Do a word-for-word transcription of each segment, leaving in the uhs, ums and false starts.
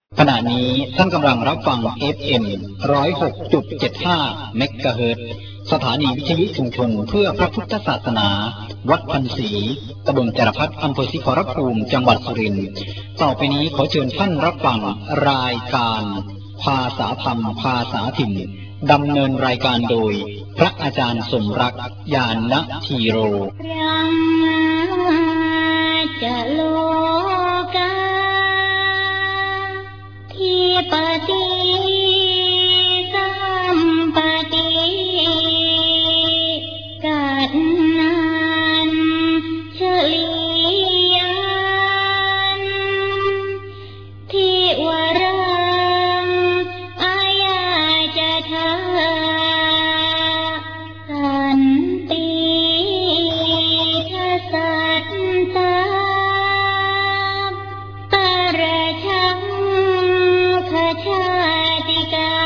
ขณะนี้ท่านกำลังรับฟัง เอฟ เอ็ม หนึ่งศูนย์หกจุดเจ็ดห้า เมกะเฮิรตซ์สถานีวิทยุชุมชนเพื่อพระพุทธศาสนาวัดพันศรีตำบลจรพัฒน์อำเภอศรีขอรภูมิจังหวัดสุรินทร์ต่อไปนี้ขอเชิญท่านรับฟังรายการภาษาธรรมภาษาถิ่นดำเนินรายการโดยพระอาจารย์สมรักญาณธีโรจะโลกาที่ปฏิสัมปติกันนั้นเฉลียันที่วรังอายาจะทาสันติทัสสัตตาปรชังขชาติกา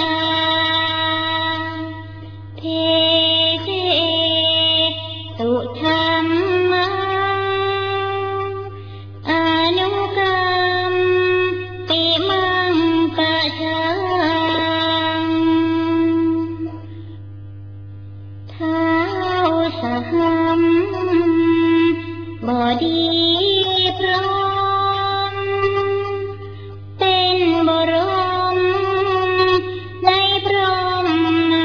เทเสตุธรรมังอนุกรรมปิมังปะชังท้าวสหัมบดีพร้อมเป็นบรมในพรหมนา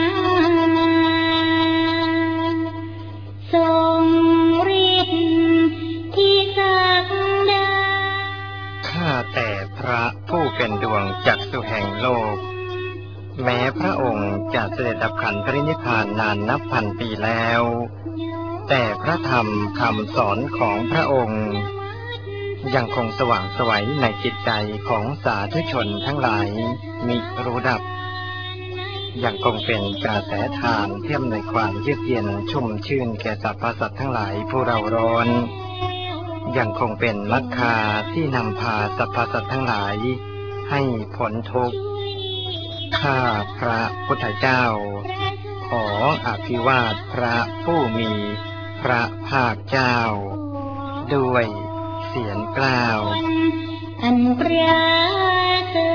ทรงฤทธิ์ที่ศักดาข้าแต่พระผู้เป็นดวงจักษุแห่งโลกแม้พระองค์จะเสด็จดับขันธปรินิพพานนานนับพันปีแล้วแต่พระธรรมคำสอนของพระองค์ยังคงสว่างไสวในจิตใจของสาธุชนทั้งหลายมิรู้ดับยังคงเป็นกระแสทานเที่ยมในความเยือกเย็นชุ่มชื่นแก่สรรพสัตว์ทั้งหลายผู้เราร้อนยังคงเป็นมรรคาที่นำพาสรรพสัตว์ทั้งหลายให้พ้นทุกข์ข้าพระพุทธเจ้าขออภิวาทพระผู้มีพระภาคเจ้าด้วยเสียงกล่าวอันประเสริ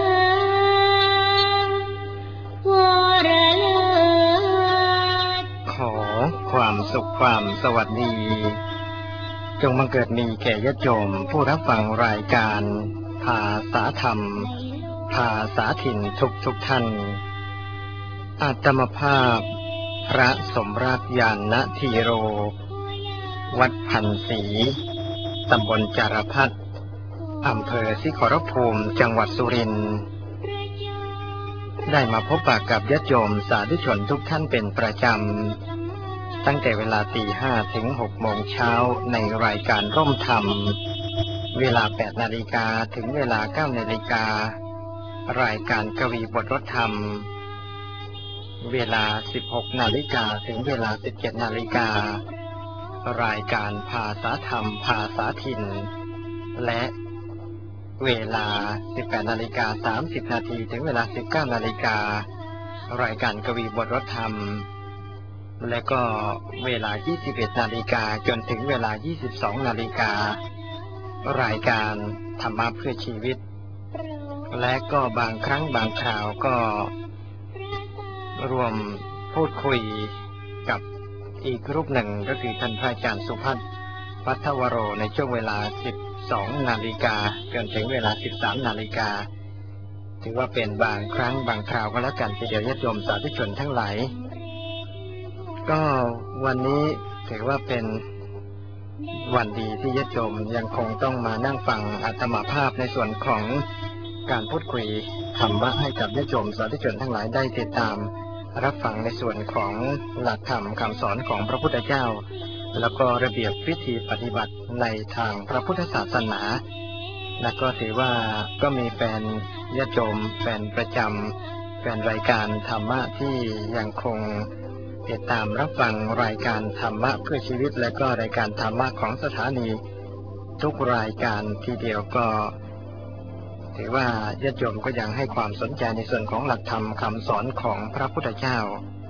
ฐวรเลิศขอความสุขความสวัสดีจงบังเกิดมีแก่ญาติโยมผู้รับฟังรายการภาษาธรรมภาษาถิ่นทุกทุกท่านอาตมภาพพระสมรักญาณธีโรวัดพันศรีตำบลจารพัฒน์อำเภอศรีขอรภูมิจังหวัดสุรินทร์ได้มาพบปะกับญาติโยมสาธุชนทุกท่านเป็นประจำตั้งแต่เวลาตีห้าถึงหกโมงเช้าในรายการร่มธรรมเวลาแปดนาฬิกาถึงเวลาเก้านาฬิการายการกวีบทรถธรรมเวลาสิบหกนาฬิกาถึงเวลาสิบเจ็ดนาฬิการายการภาษาธรรมภาษาถิ่นและเวลาสิบแปดนาฬิกาสามสิบนาทีถึงเวลาสิบเก้านาฬิการายการกวีบทรถธรรมและก็เวลายี่สิบเอ็ดนาฬิกาจนถึงเวลายี่สิบสองนาฬิการายการธรรมะเพื่อชีวิตและก็บางครั้งบางคราวก็รวมพูดคุยกับอีกรูปหนึ่งก็คือท่านพระอาจารย์สุภัทรพัทวโรในช่วงเวลาสิบสองนาฬิกาจนถึงเวลาสิบสามนาฬิกาถือว่าเป็นบางครั้งบางคราวก็แล้วกันทีเดียวญาติโยมสาธุชนทั้งหลายก็วันนี้ถือว่าเป็นวันดีที่ญาติโยมยังคงต้องมานั่งฟังอาตมาภาพในส่วนของการพูดคุยธรรมะให้กับญาติโยมสาธุชนทั้งหลายได้ติดตามรับฟังในส่วนของหลักธรรมคำสอนของพระพุทธเจ้าแล้วก็ระเบียบวิธีปฏิบัติในทางพระพุทธศาสนาและก็ถือว่าก็มีแฟนญาติโยมแฟนประจำแฟนรายการธรรมะที่ยังคงติดตามรับฟังรายการธรรมะเพื่อชีวิตและก็รายการธรรมะของสถานีทุกรายการทีเดียวก็ถือว่าญาติโยมก็ยังให้ความสนใจในส่วนของหลักธรรมคำสอนของพระพุทธเจ้า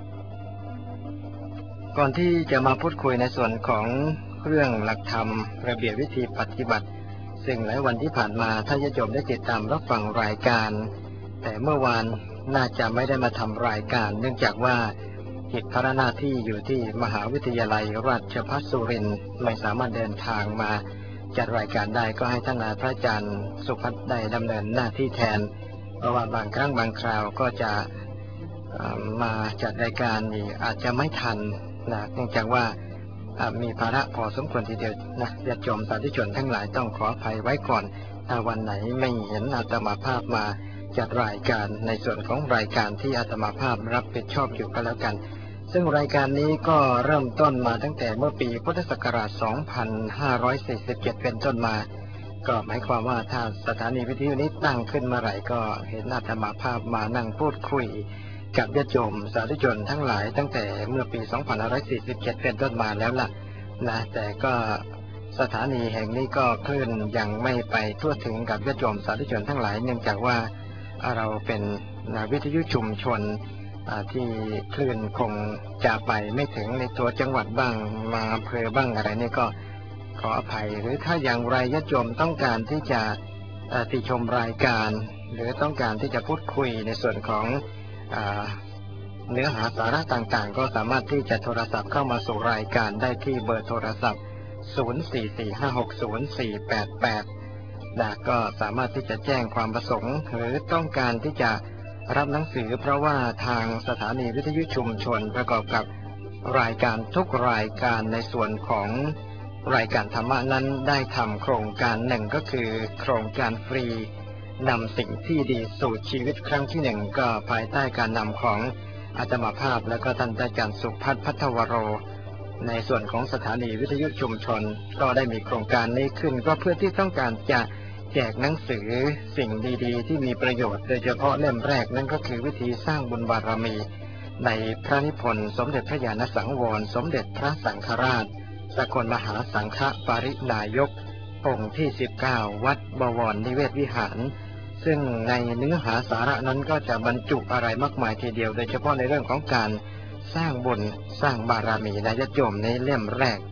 ก่อนที่จะมาพูดคุยในส่วนของเรื่องหลักธรรมระเบียบวิธีปฏิบัติซึ่งหลายวันที่ผ่านมาถ้าญาติโยมได้ติดตามรับฟังรายการแต่เมื่อวานน่าจะไม่ได้มาทำรายการเนื่องจากว่ากิจภาระหน้าที่อยู่ที่มหาวิทยาลัยราชภัฏสุรินทร์ไม่สามารถเดินทางมาจัดรายการได้ก็ให้ท่านพระอาจารย์สุพัฒน์ได้ดำเนินหน้าที่แทนเพราะว่าบางครั้งบางคราวก็จะมาจัดรายการนี่อาจจะไม่ทันนะเนื่องจากว่ามีภาระพอสมควรทีเดียวนะญาติโยมสาธุชนทั้งหลายต้องขออภัยไว้ก่อนถ้าวันไหนไม่เห็นอาตมาภาพมาจัดรายการในส่วนของรายการที่อาตมาภาพรับผิดชอบอยู่ก็แล้วกันซึ่งรายการนี้ก็เริ่มต้นมาตั้งแต่เมื่อปีพุทธศักราช สองพันห้าร้อยสี่สิบเจ็ด เป็นต้นมาก็หมายความว่าถ้าสถานีวิทยุนี้ตั้งขึ้นเมื่อไหร่ก็เห็นอาตมาภาพมานั่งพูดคุยกับญาติโยมสาธุชนทั้งหลายตั้งแต่เมื่อปี สองพันห้าร้อยสี่สิบเจ็ด เป็นต้นมาแล้วล่ะนะแต่ก็สถานีแห่งนี้ก็คลื่นยังไม่ไปทั่วถึงกับญาติโยมสาธุชนทั้งหลายเนื่องจากว่าเราเป็นวิทยุชุมชนที่คลื่นคงจะไปไม่ถึงในตัวจังหวัดบ้างมาอำเภอบ้างอะไรนี่ก็ขออภัยหรือถ้าอย่างไรญาติโยมต้องการที่จะติชมรายการหรือต้องการที่จะพูดคุยในส่วนของเนื้อหาสาระต่างๆก็สามารถที่จะโทรศัพท์เข้ามาสู่รายการได้ที่เบอร์โทรศัพท์ ศูนย์ สี่ สี่ ห้า หก ศูนย์ สี่ แปด แปด นะก็สามารถที่จะแจ้งความประสงค์หรือต้องการที่จะรับหนังสือเพราะว่าทางสถานีวิทยุชุมชนประกอบกับรายการทุกรายการในส่วนของรายการธรรมะนั้นได้ทำโครงการหนึ่งก็คือโครงการฟรีนำสิ่งที่ดีสู่ชีวิตครั้งที่หนึ่งก็ภายใต้การนำของอาตมาภาพและก็ท่านอาจารย์สุพัฒน์พัทวโรในส่วนของสถานีวิทยุชุมชนก็ได้มีโครงการนี้ขึ้นก็เพื่อที่ต้องการจะแจกหนังสือสิ่งดีๆที่มีประโยชน์โดยเฉพาะเล่มแรกนั่นก็คือวิธีสร้างบุญบารมีในพระนิพนธ์สมเด็จพระญาณสังวรสมเด็จพระสังฆราชสกลมหาสังฆปรินายกองค์ที่สิบเก้าวัดบวรนิเวศวิหารซึ่งในเนื้อหาสาระนั้นก็จะบรรจุอะไรมากมายทีเดียวโดยเฉพาะในเรื่องของการสร้างบุญสร้างบารมีในญาติโยมในเล่มแรก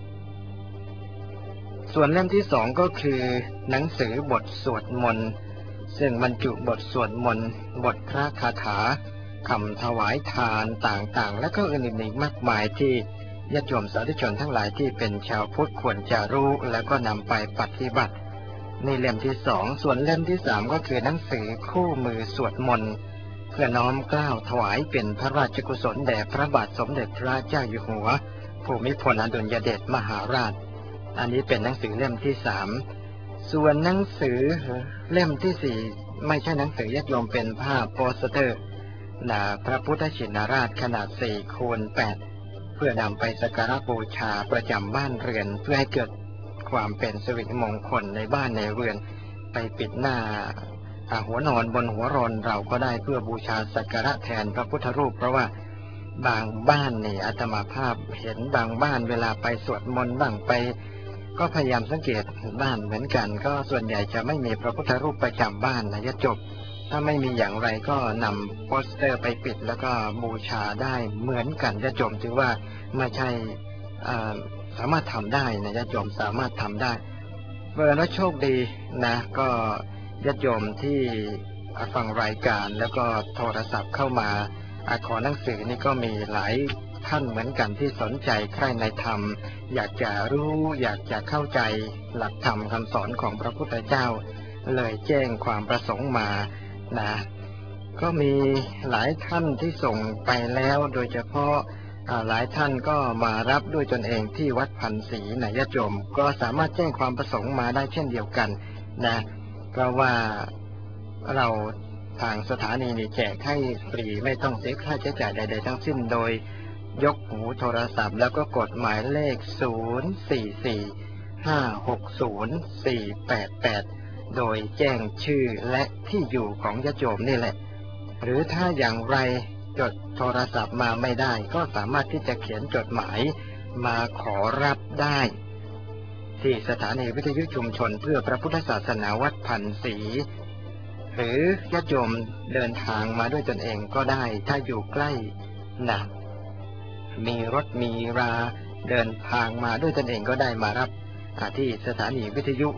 ส่วนเล่มที่สองก็คือหนังสือบทสวดมนต์ซึ่งบรรจุบทสวดมนต์บทพระคาถาคำถวายทานต่างๆและก็อื่นๆอีกมากมายที่ญาติโยมสาธุชนทั้งหลายที่เป็นชาวพุทธควรจะรู้แล้วก็นำไปปฏิบัติในเล่มที่สองส่วนเล่มที่สามก็คือหนังสือคู่มือสวดมนต์เพื่อน้อมเกล้าถวายเป็นพระราชกุศลแด่พระบาทสมเด็จพระเจ้าอยู่หัวภูมิพลอดุลยเดชมหาราชอันนี้เป็นหนังสือเล่มที่สามส่วนหนังสือเล่มที่สี่ไม่ใช่หนังสือญาติโยมเป็นภาพโปสเตอร์หน้าพระพุทธชินราชขนาดสี่คูณแปดเพื่อนำไปสักการะบูชาประจำบ้านเรือนเพื่อให้เกิดความเป็นสิริมงคลในบ้านในเรือนไปปิดหน้าหัวนอนบนหัวรอนเราก็ได้เพื่อบูชาสักการะแทนพระพุทธรูปเพราะว่าบางบ้านนี่อาตมาภาพเห็นบางบ้านเวลาไปสวดมนต์บ้างไปก็พยายามสังเกตบ้านเหมือนกันก็ส่วนใหญ่จะไม่มีพระพุทธรูปประจำบ้านนะญาติโยมถ้าไม่มีอย่างไรก็นำโปสเตอร์ไปปิดแล้วก็บูชาได้เหมือนกันญาติโยมถือว่าไม่ใช่สามารถทำได้นะญาติโยมสามารถทำได้เมื่อแล้วโชคดีนะก็ญาติโยมที่ฟังรายการแล้วก็โทรศัพท์เข้ามาขอหนังสือนี่ก็มีหลายท่านเหมือนกันที่สนใจใคร่ในธรรมอยากจะรู้อยากจะเข้าใจหลักธรรมคำสอนของพระพุทธเจ้าเลยแจ้งความประสงค์มานะก็มีหลายท่านที่ส่งไปแล้วโดยเฉพาะหลายท่านก็มารับด้วยตนเองที่วัดพันศรีนะญาติโยมก็สามารถแจ้งความประสงค์มาได้เช่นเดียวกันนะเพราะว่าเราทางสถานีนี่แจกให้ฟรีไม่ต้องเสียค่าใช้จ่ายใดๆทั้งสิ้นโดยยกหูโทรศัพท์แล้วก็กดหมายเลขศูนย์ สี่ สี่ ห้า หก ศูนย์ สี่ แปด แปดโดยแจ้งชื่อและที่อยู่ของญาติโยมนี่แหละหรือถ้าอย่างไรจดโทรศัพท์มาไม่ได้ก็สามารถที่จะเขียนจดหมายมาขอรับได้ที่สถานีวิทยุชุมชนเพื่อพระพุทธศาสนาวัดพันศรีหรือญาติโยมเดินทางมาด้วยตนเองก็ได้ถ้าอยู่ใกล้นะมีรถมีราเดินทางมาด้วยตนเองก็ได้มารับที่สถานีวิทยุ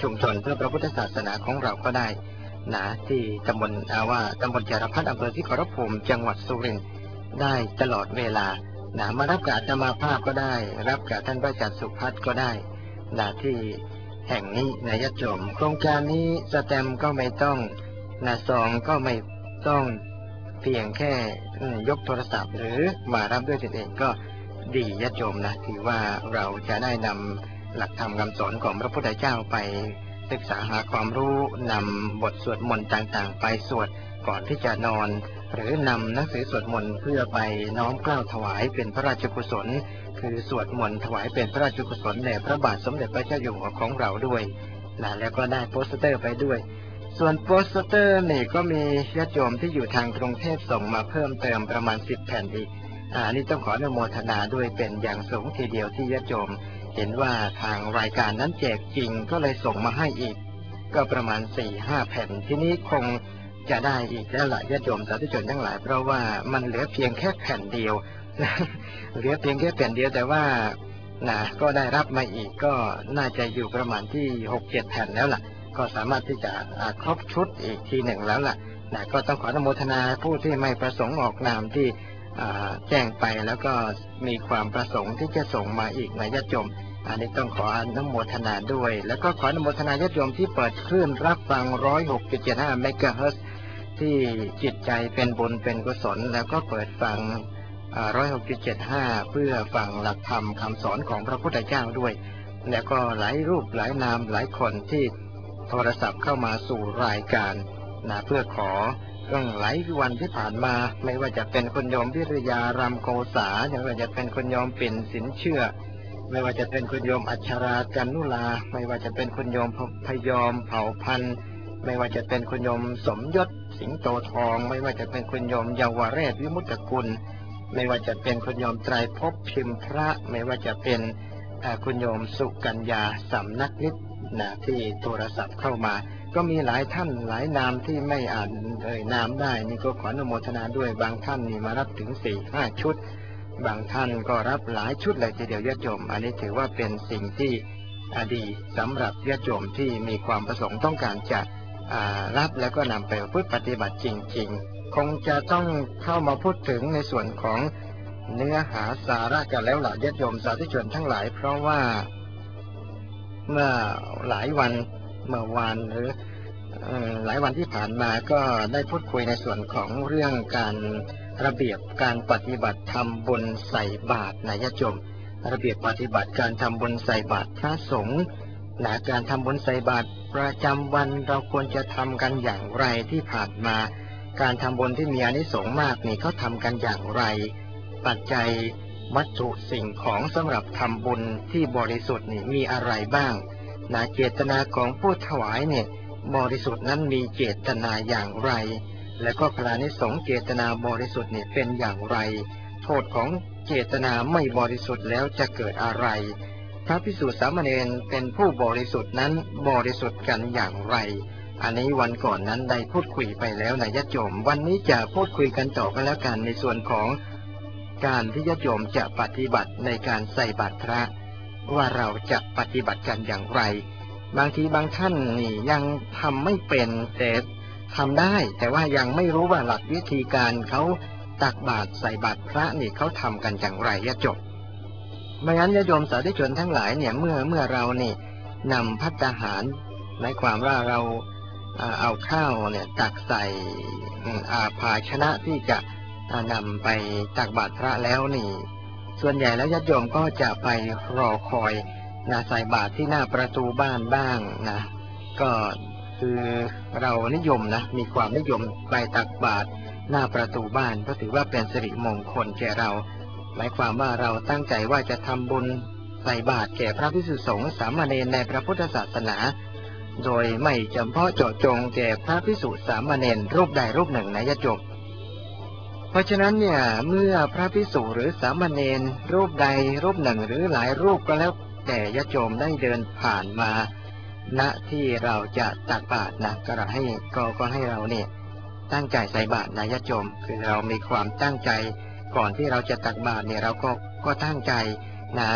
ชุมชนเพื่อพระพุทธศาสนาของเราก็ได้นะที่ตำบลอาว่าตำบลจารพัฒน์อำเภอที่ขอรภูมิจังหวัดสุรินทร์ได้ตลอดเวลานะมารับกับอาตมาภาพก็ได้รับกับท่านพระอาจารย์สุพัฒน์ก็ได้นะที่แห่งนี้นะญาติโยมโครงการนี้สแตมป์ก็ไม่ต้องนะซองก็ไม่ต้องเพียงแค่ยกโทรศัพท์หรือมารับด้วยตนเองก็ดีญาติโยมนะถือว่าเราจะได้นำหลักธรรมคำสอนของพระพุทธเจ้าไปศึกษาหาความรู้นำบทสวดมนต์ต่างๆไปสวดก่อนที่จะนอนหรือนำหนังสือสวดมนต์เพื่อไปน้อมเกล้าถวายเป็นพระราชกุศลคือสวดมนต์ถวายเป็นพระราชกุศลแด่พระบาทสมเด็จพระเจ้าอยู่หัวของเราด้วยนะแล้วก็ได้โปสเตอร์ไปด้วยส่วนโปสเตอร์นี่ก็มีญาติโยมที่อยู่ทางกรุงเทพส่งมาเพิ่มเติมประมาณสิบแผ่นอีกอันนี้ต้องขออนุโมทนาด้วยเป็นอย่างสูงทีเดียวที่ญาติโยมเห็นว่าทางรายการนั้นแจกจริงก็เลยส่งมาให้อีกก็ประมาณ สี่ห้า แผ่นที่นี้คงจะได้อีกแล้วล่ะญาติโยมสาธุชนทั้งหลายเพราะว่ามันเหลือเพียงแค่แผ่นเดียว เหลือเพียงแค่แผ่นเดียวแต่ว่านะก็ได้รับมาอีกก็น่าจะอยู่ประมาณที่ หกเจ็ด แผ่นแล้วล่ะก็สามารถที่จะครบชุดอีกทีหนึ่งแล้วล่ะนะก็ต้องขออนุโมทนาผู้ที่ไม่ประสงค์ออกนามที่แจ้งไปแล้วก็มีความประสงค์ที่จะส่งมาอีกนะญาติโยมอันนี้ต้องขออนุโมทนาด้วยแล้วก็ขออนุโมทนาญาติโยมที่เปิดคลื่นรับฟัง หนึ่งร้อยหกจุดเจ็ดห้า เมกะเฮิรตซ์ที่จิตใจเป็นบุญเป็นกุศลแล้วก็เปิดฟังหนึ่งร้อยหกจุดเจ็ดห้าเพื่อฟังหลักธรรมคำสอนของพระพุทธเจ้าด้วยแล้วก็หลายรูปหลายนามหลายคนที่โทรศัพท์เข้ามาสู่รายการนะเพื่อขอเรื่องหลายวันที่ผ่านมาไม่ว่าจะเป็นคุณโยมวิริยารำโกษาไม่ว่าจะเป็นคุณโยมปิ่นสินเชื่อไม่ว่าจะเป็นคุณโยมอัชราจันนุลาไม่ว่าจะเป็นคุณโยมพยอมเผ่าพันธุ์ไม่ว่าจะเป็นคุณโยมสมยศสิงโตทองไม่ว่าจะเป็นคุณโยมเยาวเรศวิมุตตกุลไม่ว่าจะเป็นคุณโยมไตรภพพิมพ์พระไม่ว่าจะเป็นคุณโยมสุกัญญาสำนักนิตนะที่โทรศัพท์เข้ามาก็มีหลายท่านหลายนามที่ไม่อ่านเอ่ยนามได้นี่ก็ขออนุโมทนาด้วยบางท่านนี่มารับถึง สี่ห้า ชุดบางท่านก็รับหลายชุดเลยทีเดียวญาติโยมอันนี้ถือว่าเป็นสิ่งที่ดีสำหรับญาติโยมที่มีความประสงค์ต้องการจะรับแล้วก็นำไปพูดปฏิบัติจริงๆคงจะต้องเข้ามาพูดถึงในส่วนของเนื้อหาสาระกันแล้วล่ะญาติโยมสาธุชนทั้งหลายเพราะว่าเมื่อหลายวันเมื่อวานหรือหลายวันที่ผ่านมาก็ได้พูดคุยในส่วนของเรื่องการระเบียบการปฏิบัติทำบุญใส่บาตรนะญาติโยมระเบียบปฏิบัติการทำบุญใส่บาตรพระสงฆ์นะการทำบุญใส่บาตรประจำวันเราควรจะทำกันอย่างไรที่ผ่านมาการทำบุญที่มีอานิสงส์มากนี่เขาทำกันอย่างไรปัจจัยวัตถุสิ่งของสำหรับทำบุญที่บริสุทธิ์นี่มีอะไรบ้างนะเจตนาของผู้ถวายเนี่ยบริสุทธิ์นั้นมีเจตนาอย่างไรและก็พระอานิสงส์เจตนาบริสุทธิ์เนี่ยเป็นอย่างไรโทษของเจตนาไม่บริสุทธิ์แล้วจะเกิดอะไรพระภิกษุสามเณรเป็นผู้บริสุทธิ์นั้นบริสุทธิ์กันอย่างไรอันนี้วันก่อนนั้นได้พูดคุยไปแล้วนะญาติโยมวันนี้จะพูดคุยกันต่อกันแล้วกันในส่วนของการที่ญาติโยมจะปฏิบัติในการใส่บาตรพระว่าเราจะปฏิบัติกันอย่างไรบางทีบางท่านนี่ยังทำไม่เป็นแต่ทำได้แต่ว่ายังไม่รู้ว่าหลักวิธีการเขาตักบาตรใส่บาตรพระนี่เขาทำกันอย่างไรญาติโยมไม่งั้นญาติโยมสาธุชนทั้งหลายเนี่ยเมื่อเมื่อเรานี่นำภัตตาหารหมายความว่าเราเอาข้าวเนี่ยตักใส่อาภาชนะที่จะนำไปตักบาตรพระแล้วนี่ส่วนใหญ่แล้วญาติโยมก็จะไปรอคอยนะใส่บาตรที่หน้าประตูบ้านบ้างนะก็คือเรานิยมนะมีความนิยมไปตักบาตรหน้าประตูบ้านเพราะถือว่าเป็นสิริมงคลแก่เราหมายความว่าเราตั้งใจว่าจะทำบุญใส่บาตรแก่พระภิกษุสงฆ์สามเณรในพระพุทธศาสนาโดยไม่จำเพาะเจาะจงแก่พระภิกษุสามเณรรูปใดรูปหนึ่งนะญาติโยมเพราะฉะนั้นเนี่ยเมื่อพระภิกษุหรือสามเณรรูปใดรูปหนึ่งหรือหลายรูปก็แล้วแต่ญาติโยมได้เดินผ่านมาณที่เราจะตักบาตรนะก็ให้ก็ก็ให้เราเนี่ยตั้งใจใส่บาตรนะญาติโยมคือเรามีความตั้งใจก่อนที่เราจะตักบาตรเนี่ยเราก็ก็ตั้งใจนะ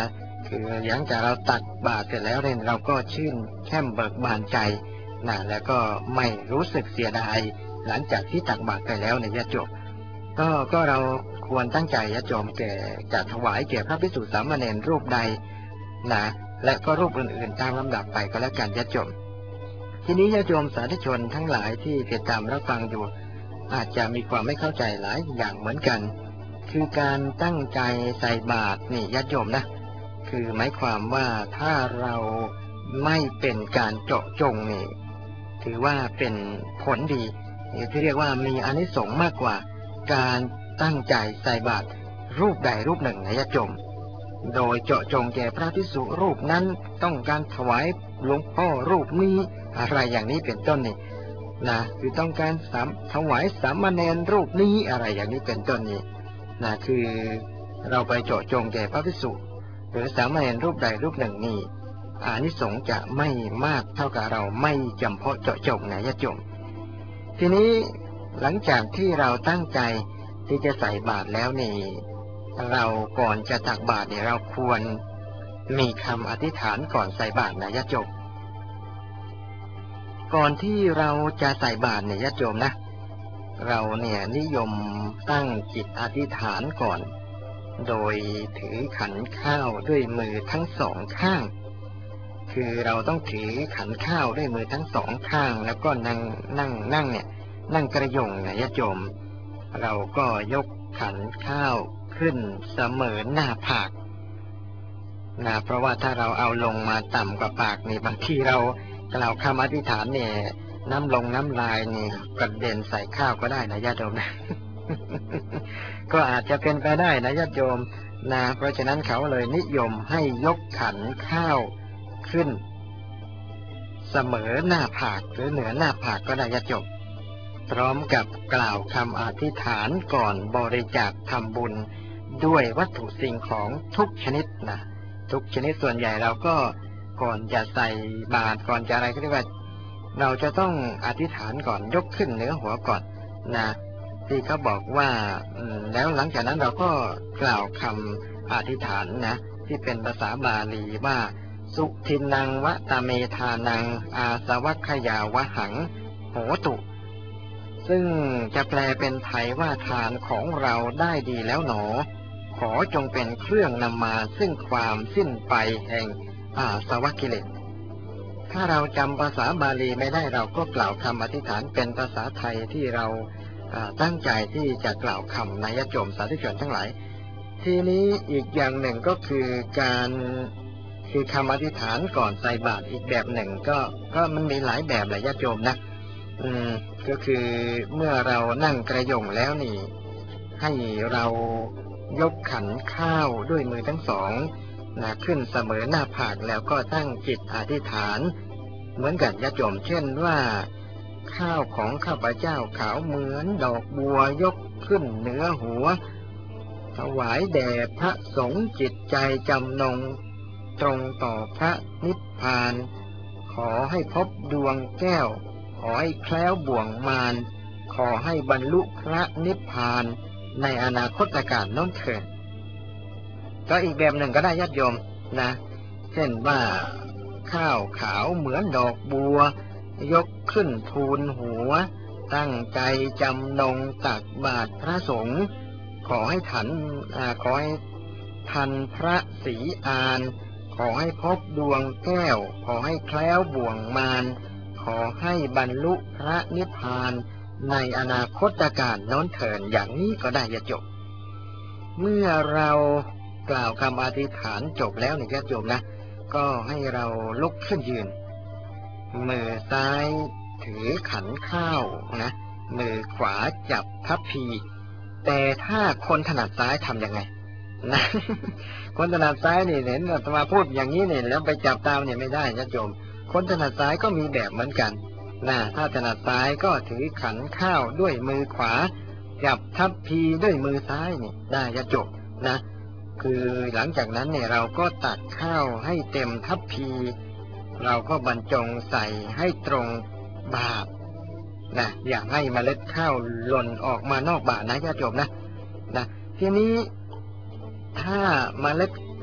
คือหลังจากเราตักบาตรเสร็จแล้วเนี่ยเราก็ชื่นแช่มเบิกบานใจนะแล้วก็ไม่รู้สึกเสียดายหลังจากที่ตักบาตรไปแล้วในญาติโยมก็ก็เราควรตั้งใจญาติโยมแก่จะถวายแก่พระภิกษุสามเณรรูปใดนะและก็รูปอื่นๆตามลำดับไปก็แล้วกันญาติโยมทีนี้ญาติโยมสาธุชนทั้งหลายที่ติดตามรับฟังอยู่อาจจะมีความไม่เข้าใจหลายอย่างเหมือนกันคือการตั้งใจใส่บาตรนี่ญาติโยมนะคือหมายความว่าถ้าเราไม่เป็นการเจาะจงนี่ถือว่าเป็นผลดีที่เรียกว่ามีอานิสงส์มากกว่าการตั้งใจใส่บาตรรูปใดรูปหนึ่งนะญาติโยมโดยเจาะจงแก่พระภิกษุรูปนั้นต้องการถวายหลวงพ่อรูปนี้อะไรอย่างนี้เป็นต้นนี่นะคือต้องการสามถวายสามเณรรูปนี้อะไรอย่างนี้เป็นต้นนี่นะคือเราไปเจาะจงแก่พระภิกษุหรือสามเณรรูปใดรูปหนึ่งนี่อานิสงส์จะไม่มากเท่ากับเราไม่จำเพาะเจาะจงนะญาติโยมทีนี้หลังจากที่เราตั้งใจที่จะใส่บาตรแล้วนี่เราก่อนจะตักบาตรเนี่ยเราควรมีคำอธิษฐานก่อนใส่บาตรนะญาติโยมก่อนที่เราจะใส่บาตรเนี่ยญาติโยมนะเราเนี่ยนิยมตั้งจิตอธิษฐานก่อนโดยถือขันข้าวด้วยมือทั้งสองข้างคือเราต้องถือขันข้าวด้วยมือทั้งสองข้างแล้วก็นั่งนั่งนั่งเนี่ยนั่งกระยงนะญาติโยมเราก็ยกขันข้าวขึ้นเสมอหน้าผากนะเพราะว่าถ้าเราเอาลงมาต่ำกว่าปากนี่บางทีเรากล่าวคำอธิษฐานเนี่ยน้ำลงน้ำลายนี่กระเด็นใส่ข้าวก็ได้นะญาติโยมนะ ก็อาจจะเป็นไปได้นะญาติโยมนะเพราะฉะนั้นเขาเลยนิยมให้ยกขันข้าวขึ้นเสมอหน้าผากหรือเหนือหน้าผากก็ได้ญาติโยมพร้อมกับกล่าวคำอธิษฐานก่อนบริจาคทำบุญด้วยวัตถุสิ่งของทุกชนิดนะทุกชนิดส่วนใหญ่เราก็ก่อนจะใส่บาตรก่อนจะอะไรก็เรียกว่าเราจะต้องอธิษฐานก่อนยกขึ้นเหนือหัวก่อนนะที่เขาบอกว่าแล้วหลังจากนั้นเราก็กล่าวคำอธิษฐานนะที่เป็นภาษาบาลีว่าสุทินังวะตะเมธานังอาสวัคยาวะหังโหตุซึ่งจะแปลเป็นไทยว่าทานของเราได้ดีแล้วหนอขอจงเป็นเครื่องนำมาซึ่งความสิ้นไปแห่งอาสวะกิเลสถ้าเราจำภาษาบาลีไม่ได้เราก็กล่าวคำอธิษฐานเป็นภาษาไทยที่เราตั้งใจที่จะกล่าวคำในญาติโยมสาธุชนทั้งหลายทีนี้อีกอย่างหนึ่งก็คือการคือคำอธิษฐานก่อนใส่บาตรอีกแบบหนึ่งก็ก็มันมีหลายแบบหลายญาติโยมนะอืมก็คือเมื่อเรานั่งกระยงแล้วนี่ให้เรายกขันข้าวด้วยมือทั้งสองนะขึ้นเสมอหน้าผากแล้วก็ตั้งจิตอธิษฐานเหมือนกันญาติโยมเช่นว่าข้าวของข้าพเจ้าขาวเหมือนดอกบัวยกขึ้นเหนือหัวถวายแด่พระสงฆ์จิตใจจำนงตรงต่อพระนิพพานขอให้พบดวงแก้วขอให้แคล้วบ่วงมารขอให้บรรลุพระนิพพานในอนาคตการโน้นเถิดก็อีกแบบหนึ่งก็ได้ญาติโยมนะเช่นว่าข้าวขาวเหมือนดอกบัวยกขึ้นทูลหัวตั้งใจจำนงตักบาตรพระสงฆ์ขอให้ทันขอให้ทันพระศรีอานขอให้พบดวงแก้วขอให้แคล้วบ่วงมารขอให้บรรลุพระนิพพานในอนาคตการโน้นเถิดอย่างนี้ก็ได้ญาติโยมเมื่อเรากล่าวคำอธิษฐานจบแล้วเนี่ยญาติโยมนะก็ให้เราลุกขึ้นยืนมือซ้ายถือขันข้าวนะมือขวาจับทัพพีแต่ถ้าคนถนัดซ้ายทำยังไงนะคนถนัดซ้ายนี่เห็นอาตมาพูดอย่างนี้เนี่ยแล้วไปจับตามเนี่ยไม่ได้ญาติโยมคนถนัดซ้ายก็มีแบบเหมือนกันนะถ้าถนัดซ้ายก็ถือขันข้าวด้วยมือขวาจับทัพพีด้วยมือซ้ายนี่ได้ญาติโยมนะคือหลังจากนั้นเนี่ยเราก็ตักข้าวให้เต็มทัพพีเราก็บรรจงใส่ให้ตรงบาตรนะอย่าให้เมล็ดข้าวหล่นออกมานอกบาตรนะญาติโยมนะนะทีนี้ถ้าเมล็ด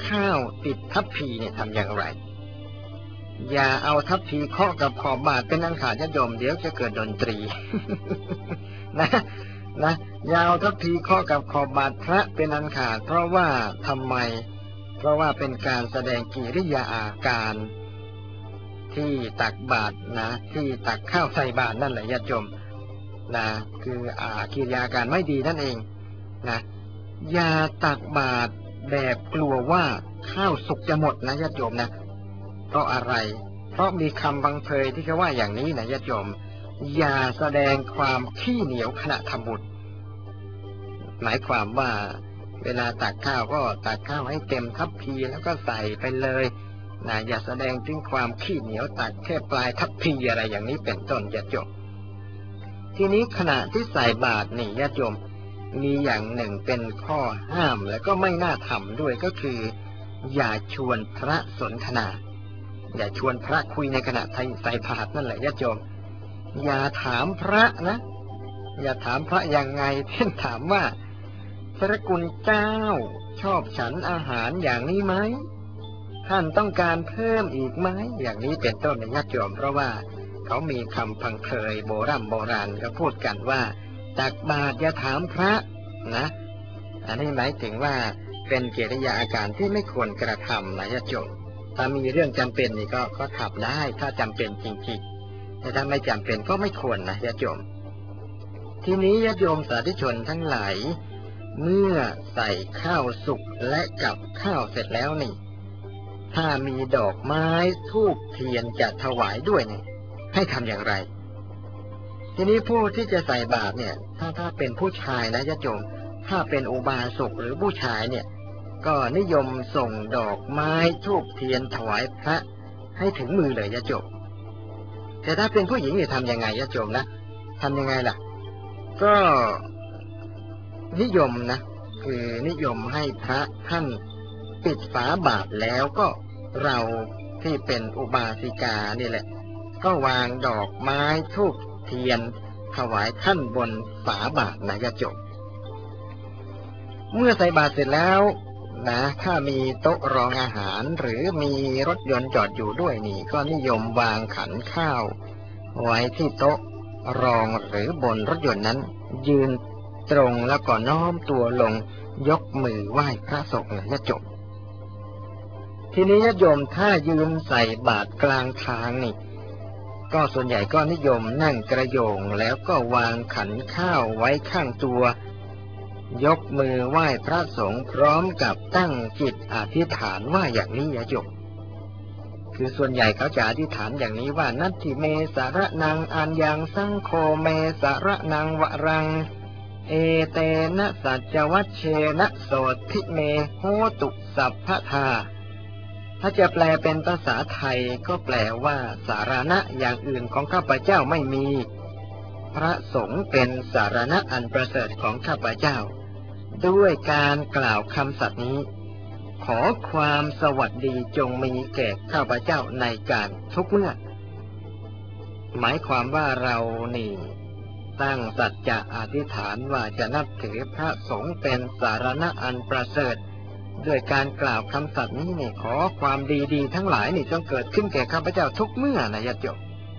ข้าวติดทัพพีเนี่ยทำอย่างไรอย่าเอาทัพพีเคาะกับขอบบาตรเป็นอันขาดญาติโยมเดี๋ยวจะเกิดดนตรี นะนะอย่าเอาทัพพีเคาะกับขอบบาตรพระเป็นอันขาดเพราะว่าทำไมเพราะว่าเป็นการแสดงกิริยาอาการที่ตักบาตรนะที่ตักข้าวใส่บาตรนั่นแหละญาติโยมนะคืออ่ากิริยาการไม่ดีนั่นเองนะอย่าตักบาตรแบบกลัวว่าข้าวสุกจะหมดนะญาติโยมนะเพราะอะไรเพราะมีคำบังเพยที่เขาว่าอย่างนี้นะญาติโยมอย่าแสดงความขี้เหนียวขณะทำบุญหมายความว่าเวลาตักข้าวก็ตักข้าวให้เต็มทัพพีแล้วก็ใส่ไปเลยนะอย่าแสดงถึงความขี้เหนียวตักแค่ปลายทัพพีอะไรอย่างนี้เป็นต้นญาติโยมทีนี้ขณะที่ใส่บาตรนี่ญาติโยมมีอย่างหนึ่งเป็นข้อห้ามและก็ไม่น่าทำด้วยก็คืออย่าชวนพระสนทนาอย่าชวนพระคุยในขณะใส่บาตรนั่นแหละญาติโยมอย่าถามพระนะอย่าถามพระยังไงเช่นถามว่าพระกุณเจ้าชอบฉันอาหารอย่างนี้ไหมท่านต้องการเพิ่มอีกไหมอย่างนี้เป็นต้นในญาติโยมเพราะว่าเขามีคำพังเพยโบราณโบราณก็พูดกันว่าตักบาตรอย่าถามพระนะอันนี้หมายถึงว่าเป็นกิริยาอาการที่ไม่ควรกระทำนะญาติโยมถ้ามีเรื่องจำเป็นนี่ก็ก็ทำได้ถ้าจำเป็นจริงๆแต่ถ้าไม่จำเป็นก็ไม่ควรนะญาติโยมทีนี้ญาติโยมสาธุชนทั้งหลายเมื่อใส่ข้าวสุกและกับข้าวเสร็จแล้วนี่ถ้ามีดอกไม้ธูปเทียนจะถวายด้วยเนี่ยให้ทำอย่างไรทีนี้ผู้ที่จะใส่บาตรเนี่ยถ้าถ้าเป็นผู้ชายนะญาติโยมถ้าเป็นอุบาสกหรือผู้ชายเนี่ยก็นิยมส่งดอกไม้ธูปเทียนถวายพระให้ถึงมือเลยญาติโยมแต่ถ้าเป็นผู้หญิงเนี่ยทำยังไงญาติโยมนะทำยังไงล่ะก็นิยมนะคือนิยมให้พระท่านปิดฝาบาตรแล้วก็เราที่เป็นอุบาสิกานี่แหละก็วางดอกไม้ธูปเทียนถวายท่านบนฝาบาตรนะญาติโยมเมื่อใส่บาตรเสร็จแล้วนะถ้ามีโต๊ะรองอาหารหรือมีรถยนต์จอดอยู่ด้วยนี่ก็นิยมวางขันข้าวไว้ที่โต๊ะรองหรือบนรถยนต์นั้นยืนตรงแล้วก็น้อมตัวลงยกมือไหว้พระสงฆ์นะญาติโยมทีนี้ญาติโยมถ้ายืนใส่บาตรกลางทางนี่ก็ส่วนใหญ่ก็นิยมนั่งกระโยงแล้วก็วางขันข้าวไว้ข้างตัวยกมือไหว้พระสงฆ์พร้อมกับตั้งจิตอธิษฐานว่าอย่างนี้ญาติโยมคือส่วนใหญ่เขาจะอธิษฐานอย่างนี้ว่านัตถิเมสารนังอัญญังสังโฆเมสารนังวรังเอเตนะสัจจวัชเชนะโสทิเมโหตุสัพพทาถ้าจะแปลเป็นภาษาไทยก็แปลว่าสารณะอย่างอื่นของข้าพเจ้าไม่มีพระสงฆ์เป็นสารณะอันประเสริฐของข้าพเจ้าด้วยการกล่าวคำสัตย์นี้ขอความสวัสดีจงมีแก่ข้าพเจ้าในการทุกเมื่อหมายความว่าเรานี่ตั้งสัจจะอธิษฐานว่าจะนับถือพระสงฆ์เป็นสารณะอันประเสริฐด้วยการกล่าวคำสัตย์นี้นี่ขอความดีๆทั้งหลายนี่จงเกิดขึ้นแก่ข้าพเจ้าทุกเมื่อนะญาติโยม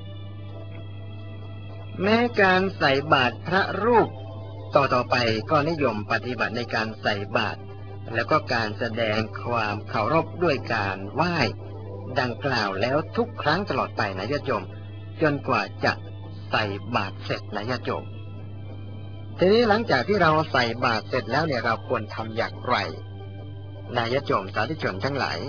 แม้การใส่บาตรพระรูปต่อต่อไปก็นิยมปฏิบัติในการใส่บาตรแล้วก็การแสดงความเคารพด้วยการไหว้ดังกล่าวแล้วทุกครั้งตลอดไปนะญาติโยมจนกว่าจะใส่บาตรเสร็จนะญาติโยมทีนี้หลังจากที่เราใส่บาตรเสร็จแล้วเนี่ยเราควรทำอย่างไรนะญาติโยมสาธุชนทั้งหลาย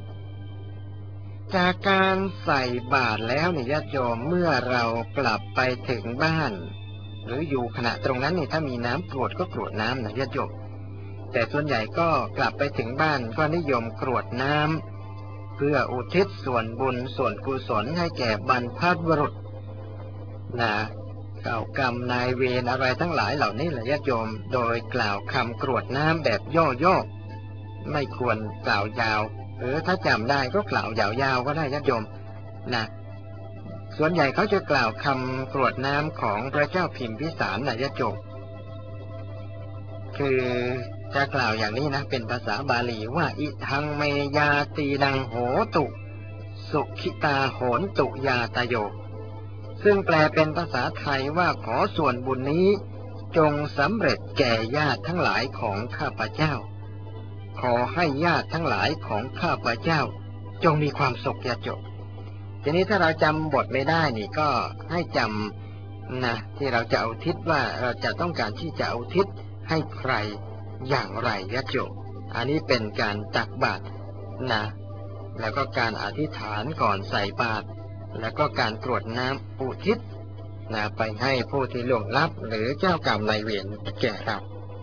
จากการใส่บาตรแล้วเนี่ยญาติโยมเมื่อเรากลับไปถึงบ้านหรืออยู่ขณะตรงนั้นนี่ถ้ามีน้ำกรวดก็กรวดน้ำนะญาติโยมแต่ส่วนใหญ่ก็กลับไปถึงบ้านก็นิยมกรวดน้ำเพื่ออุทิศส่วนบุญส่วนกุศลให้แก่บรรพบุรุษนะเก่ากรรมนายเวรอะไรทั้งหลายเหล่านี้แหละญาติโยมโดยกล่าวคำกรวดน้ำแบบย่อๆไม่ควรกล่าวยาวหรือถ้าจำได้ก็กล่าวยาวๆก็ได้ญาติโยมนะส่วนใหญ่เขาจะกล่าวคำกรวดน้ำของพระเจ้าพิมพิสารนะญาติโยมคือจะกล่าวอย่างนี้นะเป็นภาษาบาลีว่าอิทังเมยาตีดังโหตุสุขิตาโหนตุยาตโยซึ่งแปลเป็นภาษาไทยว่าขอส่วนบุญนี้จงสำเร็จแก่ญาติทั้งหลายของข้าพเจ้าขอให้ญาติทั้งหลายของข้าพเจ้าจงมีความสุขอย่าจบทีนี้ถ้าเราจำบทไม่ได้นี่ก็ให้จำนะที่เราจะเอาทิศว่าเราจะต้องการที่จะเอาทิศให้ใครอย่างไรยะโยมอันนี้เป็นการตักบาตรนะแล้วก็การอธิษฐานก่อนใส่บาตรแล้วก็การกรวดน้ำอุทิศนะไปให้ผู้ที่ล่วงลับหรือเจ้ากรรมนายเวรแก่เรา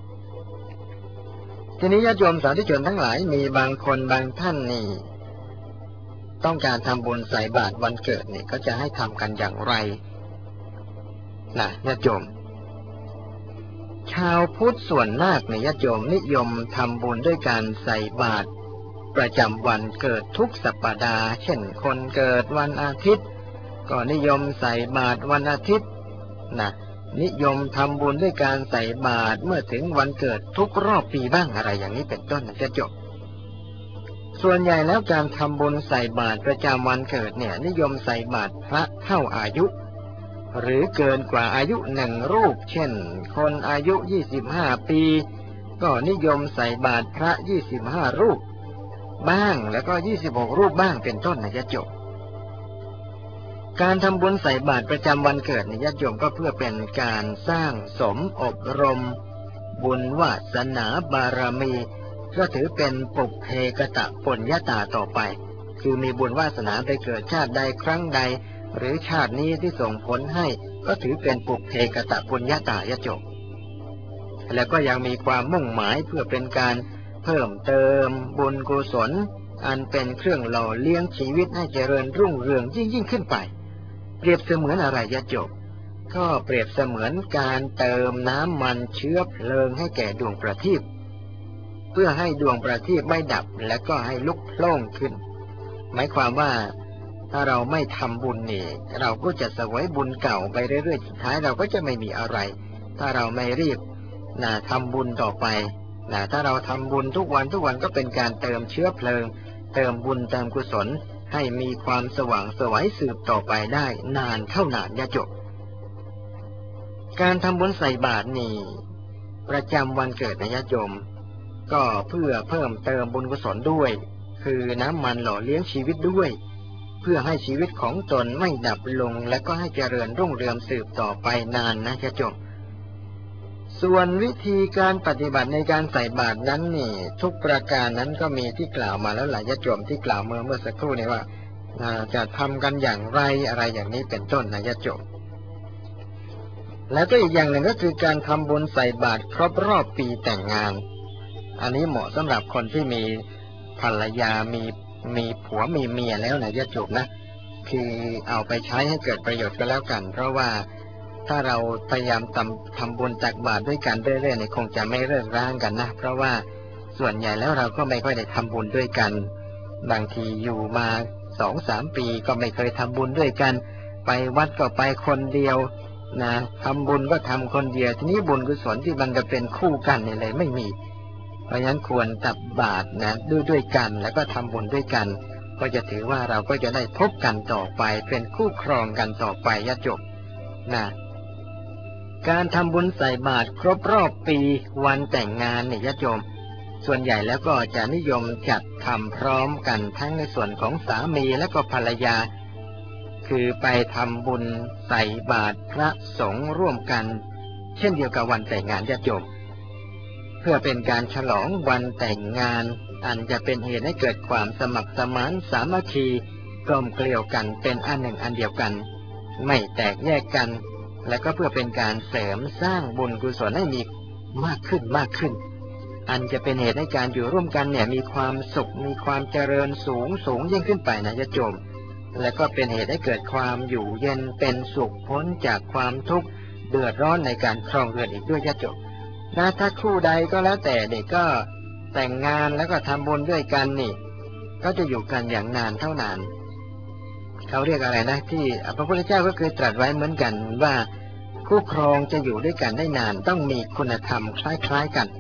ทีนี้ญาติโยมสาธุชนทั้งหลายมีบางคนบางท่านนี่ต้องการทำบุญใส่บาตรวันเกิดนี่ก็จะให้ทำกันอย่างไรนะญาติโยมชาวพุทธส่วนมากในญาติโยมนิยมทำบุญด้วยการใส่บาตรประจำวันเกิดทุกสัปดาห์เช่นคนเกิดวันอาทิตย์ก็นิยมใส่บาตรวันอาทิตย์นะนิยมทำบุญด้วยการใส่บาตรเมื่อถึงวันเกิดทุกรอบปีบ้างอะไรอย่างนี้เป็นต้นนะญาติโยมส่วนใหญ่แล้วการทำบุญใส่บาตรประจำวันเกิดเนี่ยนิยมใส่บาตรพระเท่าอายุหรือเกินกว่าอายุหนึ่งรูปเช่นคนอายุยี่สิบห้าปีก็นิยมใส่บาตรพระยี่สิบห้ารูปบ้างแล้วก็ยี่สิบหกรูปบ้างเป็นต้นนะญาติโยมการทำบุญใส่บาตรประจำวันเกิดในญาติโยมก็เพื่อเป็นการสร้างสมอบรมบุญวาสนาบารมีก็ถือเป็นปุพเพกตปุญญาตาต่อไปคือมีบุญวาสนาไปเกิดชาติใดครั้งใดหรือชาตินี้ที่ส่งผลให้ก็ถือเป็นปุพเพกตปุญญาตายะจบแล้วก็ยังมีความมุ่งหมายเพื่อเป็นการเพิ่มเติมบุญกุศลอันเป็นเครื่องหล่อเลี้ยงชีวิตให้เจริญรุ่งเรืองยิ่งยิ่งขึ้นไปเปรียบเสมือนอะไรยะจบก็เปรียบเสมือนการเติมน้ำมันเชื้อเพลิงให้แก่ดวงประทีปเพื่อให้ดวงประทีปไม่ดับและก็ให้ลุกโผล่ขึ้นหมายความว่าถ้าเราไม่ทำบุญนี่เราก็จะเสวยบุญเก่าไปเรื่อยๆสุดท้ายเราก็จะไม่มีอะไรถ้าเราไม่รีบนะทำบุญต่อไปนะถ้าเราทำบุญทุกวันทุกวันก็เป็นการเติมเชื้อเพลิงเติมบุญเติมกุศลให้มีความสว่างไสวสืบต่อไปได้นานเท่านานยะจบการทำบุญใส่บาตรนี่ประจำวันเกิดนะญาติโยมก็เพื่อเพิ่มเติมบุญกุศลด้วยคือน้ำมันหล่อเลี้ยงชีวิตด้วยเพื่อให้ชีวิตของตนไม่ดับลงและก็ให้เจริญรุ่งเรืองสืบต่อไปนานนะญาติโยมส่วนวิธีการปฏิบัติในการใส่บาตรนั้นนี่ทุกประการนั้นก็มีที่กล่าวมาแล้วหลายญาติโยมที่กล่าวเมื่อเมื่อสักครู่นี้ว่าจะทำกันอย่างไรอะไรอย่างนี้เป็นต้นนะญาติโยมแล้วก็อีกอย่างหนึ่งก็คือการทำบุญใส่บาตรครบรอบปีแต่งงานอันนี้เหมาะสำหรับคนที่มีภรรยามีมีผัวมีเมียแล้วนะญาติโยมนะคือเอาไปใช้ให้เกิดประโยชน์ก็แล้วกันเพราะว่าถ้าเราพยายามทำทำบุญตักบาตรด้วยกันเรื่อยๆเนี่ยคงจะไม่เลิกร้างกันนะเพราะว่าส่วนใหญ่แล้วเราก็ไม่ค่อยได้ทำบุญด้วยกันบางทีอยู่มาสองสามปีก็ไม่เคยทำบุญด้วยกันไปวัดก็ไปคนเดียวนะทำบุญก็ทำคนเดียวทีนี้บุญกุศลที่มันจะเป็นคู่กันเนี่ยเลยไม่มีเพราะฉะนั้นควรตักบาตรนะด้วยด้วยกันแล้วก็ทำบุญด้วยกันก็จะถือว่าเราก็จะได้พบกันต่อไปเป็นคู่ครองกันต่อไปญาติโยมนะการทำบุญใส่บาตรครบรอบปีวันแต่งงานเนี่ยญาติโยมส่วนใหญ่แล้วก็จะนิยมจัดทำพร้อมกันทั้งในส่วนของสามีและก็ภรรยาคือไปทำบุญใส่บาตรพระสงฆ์ร่วมกันเช่นเดียวกับวันแต่งงานญาติโยมเพื่อเป็นการฉลองวันแต่งงานอันจะเป็นเหตุให้เกิดความสมัครสมานสามัคคีกลมเกลียวกันเป็นอันหนึ่งอันเดียวกันไม่แตกแยกกันและก็เพื่อเป็นการเสริมสร้างบุญกุศลให้มีมากขึ้นมากขึ้นอันจะเป็นเหตุให้การอยู่ร่วมกันเนี่ยมีความสุขมีความเจริญสูงสูงยิ่งขึ้นไปนะญาติโยมและก็เป็นเหตุให้เกิดความอยู่เย็นเป็นสุขพ้นจากความทุกข์เดือดร้อนในการครองเรือนอีกด้วยญาติโยมนะถ้าคู่ใดก็แล้วแต่เด็กก็แต่งงานแล้วก็ทำบุญด้วยกันนี่ก็จะอยู่กันอย่างนานเท่านานเขาเรียกอะไรนะที่พระพุทธเจ้าก็เคยตรัสไว้เหมือนกันว่าคู่ครองจะอยู่ด้วยกันได้นานต้องมีคุณธรรมคล้ายๆกัน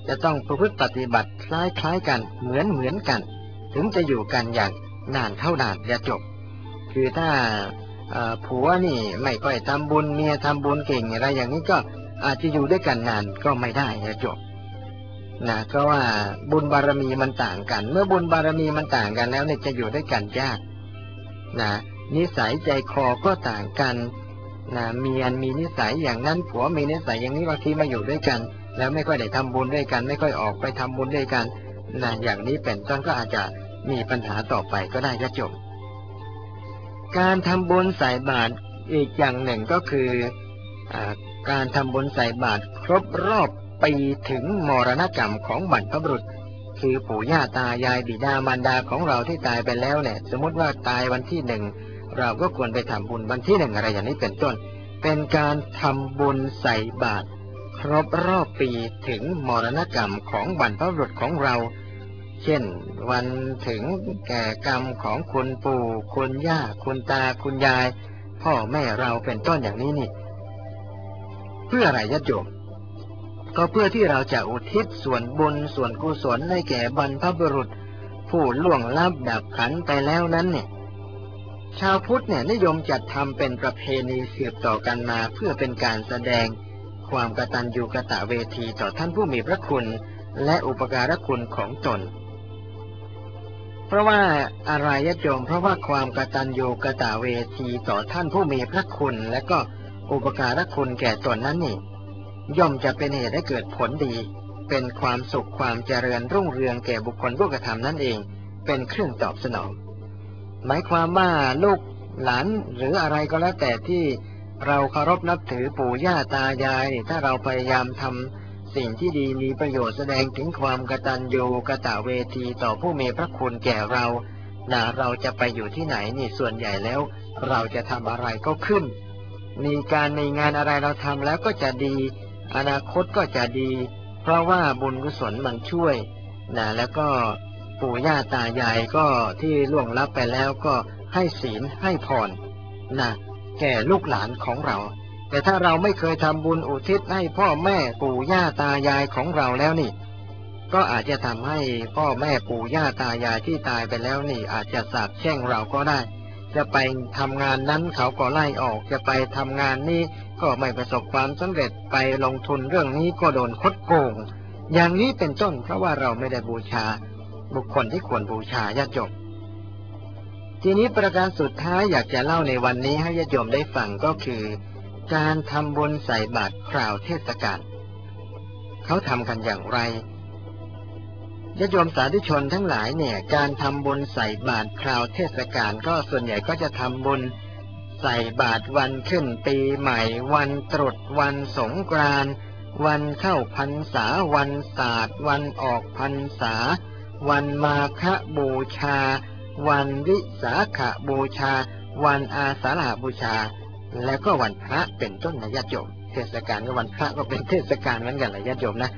จะต้องประพฤติปฏิบัติคล้ายๆกันเหมือนเหมือนกันถึงจะอยู่กันอย่างนานเท่านานจะจบคือถ้าผัวนี่ไม่ค่อยทำบุญเมียทำบุญเก่งอะไรอย่างนี้ก็อาจจะอยู่ด้วยกันนานก็ไม่ได้จะจบนะเพราะว่าบุญบารมีมันต่างกันเมื่อบุญบารมีมันต่างกันแล้วเนี่ยจะอยู่ด้วยกันยากนะนิสัยใจคอก็ต่างกันนะเมียมีนิสัยอย่างนั้นผัวมีนิสัยอย่างนี้บางทีมาอยู่ด้วยกันแล้วไม่ค่อยได้ทำบุญด้วยกันไม่ค่อยออกไปทำบุญด้วยกันนะอย่างนี้เป็นต้นก็อาจจะมีปัญหาต่อไปก็ได้จะจบการทำบุญใส่บาตรอีกอย่างหนึ่งก็คือการทำบุญใส่บาตรครบรอบปีถึงมรณกรรมของบรรพบุรุษคือปู่ย่าตายายบิดามารดาของเราที่ตายไปแล้วเนี่ยสมมติว่าตายวันที่หนึ่งเราก็ควรไปทำบุญวันที่หนึ่งอะไรอย่างนี้เป็นต้นเป็นการทำบุญใส่บาตรครบรอบปีถึงมรณกรรมของบรรพบุรุษของเราเช่นวันถึงแก่กรรมของคุณปู่คุณย่าคุณตาคุณยายพ่อแม่เราเป็นต้นอย่างนี้นี่เพื่ออะไรญาติโยมก็เพื่อที่เราจะอุทิศส่วนบุญส่วนกุศลให้แก่บรรพบุรุษผู้ล่วงลับดับขันไปแล้วนั้นเนี่ยชาวพุทธเนี่ยนิยมจัดทำเป็นประเพณีสืบต่อกันมาเพื่อเป็นการแสดงความกตัญญูกตเวทีต่อท่านผู้มีพระคุณและอุปการะคุณของตนเพราะว่าอะไรญาติโยมเพราะว่าความกตัญญูกตเวทีต่อท่านผู้มีพระคุณและก็อุปการะคุณแก่ตนนั้นนี่ย่อมจะเป็นเหตุให้เกิดผลดีเป็นความสุขความเจริญรุ่งเรืองแก่บุคคลผู้กระทำนั่นเองเป็นเครื่องตอบสนองหมายความว่าลูกหลานหรืออะไรก็แล้วแต่ที่เราเคารพนับถือปู่ย่าตายายถ้าเราพยายามทำสิ่งที่ดีมีประโยชน์แสดงถึงความกตัญญูกตเวทีต่อผู้มีพระคุณแก่เรานะเราจะไปอยู่ที่ไหนนี่ส่วนใหญ่แล้วเราจะทำอะไรก็ขึ้นมีการในงานอะไรเราทำแล้วก็จะดีอนาคตก็จะดีเพราะว่าบุญกุศลมันช่วยนะแล้วก็ปู่ย่าตายายก็ที่ล่วงลับไปแล้วก็ให้ศีลให้พรนะแก่ลูกหลานของเราแต่ถ้าเราไม่เคยทำบุญอุทิศให้พ่อแม่ปู่ย่าตายายของเราแล้วนี่ก็อาจจะทำให้พ่อแม่ปู่ย่าตายายที่ตายไปแล้วนี่อาจจะสาปแช่งเราก็ได้จะไปทำงานนั้นเขาก็ไล่ออกจะไปทำงานนี้ก็ไม่ประสบความสำเร็จไปลงทุนเรื่องนี้ก็โดนคดโกงอย่างนี้เป็นต้นเพราะว่าเราไม่ได้บูชาบุคคลที่ควรบูชาญาติโยมทีนี้ประการสุดท้ายอยากจะเล่าในวันนี้ให้ญาติโยมได้ฟังก็คือการทำบุญใส่บาตรคราวเทศกาลเขาทำกันอย่างไรญาติโยมสาธุชนทั้งหลายเนี่ยการทำบุญใส่บาตรคราวเทศกาลก็ส่วนใหญ่ก็จะทำบุญใส่บาตรวันขึ้นปีใหม่วันตรุษวันสงกรานต์วันเข้าพรรษาวันศาสตร์วันออกพรรษาวันมาฆบูชาวันวิสาขบูชาวันอาสาฬหบูชาแล้วก็วันพระเป็นต้นนะญาติโยมเทศกาลกับวันพระก็เป็นเทศกาลเหมือนกันแหละญาติโยมนะ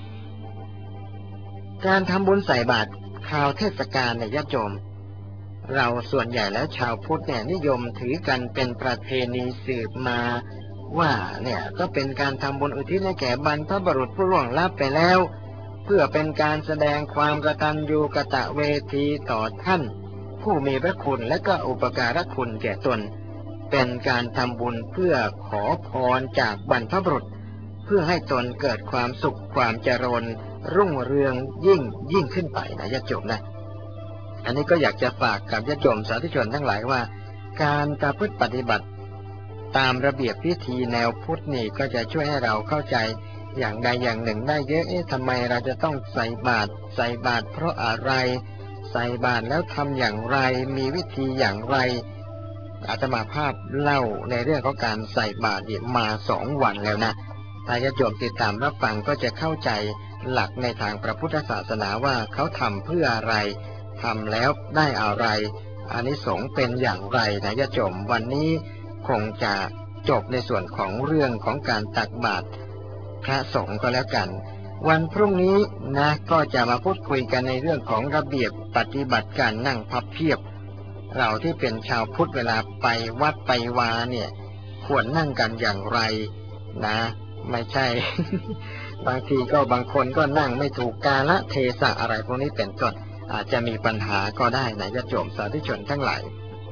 การทำบุญใส่บาตรคราวเทศกาลเนี่ยญาติโยมเราส่วนใหญ่แล้วชาวพุทธเนี่ยนิยมถือกันเป็นประเพณีสืบมาว่าเนี่ยก็เป็นการทำบุญอุทิศให้แก่บรรพบุรุษผู้ล่วงลับไปแล้วเพื่อเป็นการแสดงความกตัญญูกตเวทีต่อท่านผู้มีพระคุณและก็อุปการะคุณแก่ตนเป็นการทำบุญเพื่อขอพรจากบรรพบุรุษเพื่อให้ตนเกิดความสุขความเจริญรุ่งเรืองยิ่งยิ่งขึ้นไปนะญาติโยมนะอันนี้ก็อยากจะฝากกับญาติโยมสาธุชนทั้งหลายว่าการประพฤติปฏิบัติตามระเบียบพิธีแนวพุทธนี่ก็จะช่วยให้เราเข้าใจอย่างใดอย่างหนึ่งได้เยอะเอ๊ะทำไมเราจะต้องใส่บาตรใส่บาตรเพราะอะไรใส่บาตรแล้วทำอย่างไรมีวิธีอย่างไรอาตมาภาพเล่าในเรื่องของการใส่บาตรมาสองวันแล้วนะถ้าญาติโยมติดตามรับฟังก็จะเข้าใจหลักในทางพระพุทธศาสนาว่าเขาทำเพื่ออะไรทำแล้วได้อะไรอานิสงส์เป็นอย่างไรนะญาติโยมวันนี้คงจะจบในส่วนของเรื่องของการตักบาตรพระสงฆ์ก็แล้วกันวันพรุ่งนี้นะก็จะมาพูดคุยกันในเรื่องของระเบียบปฏิบัติการนั่งพับเพียบเราที่เป็นชาวพุทธเวลาไปวัดไปวาเนี่ยควรนั่งกันอย่างไรนะไม่ใช่ บางทีก็บางคนก็นั่งไม่ถูกกาลเทศะอะไรพวกนี้เป็นต้นอาจจะมีปัญหาก็ได้นะญาติโยมสาธุชนทั้งหลาย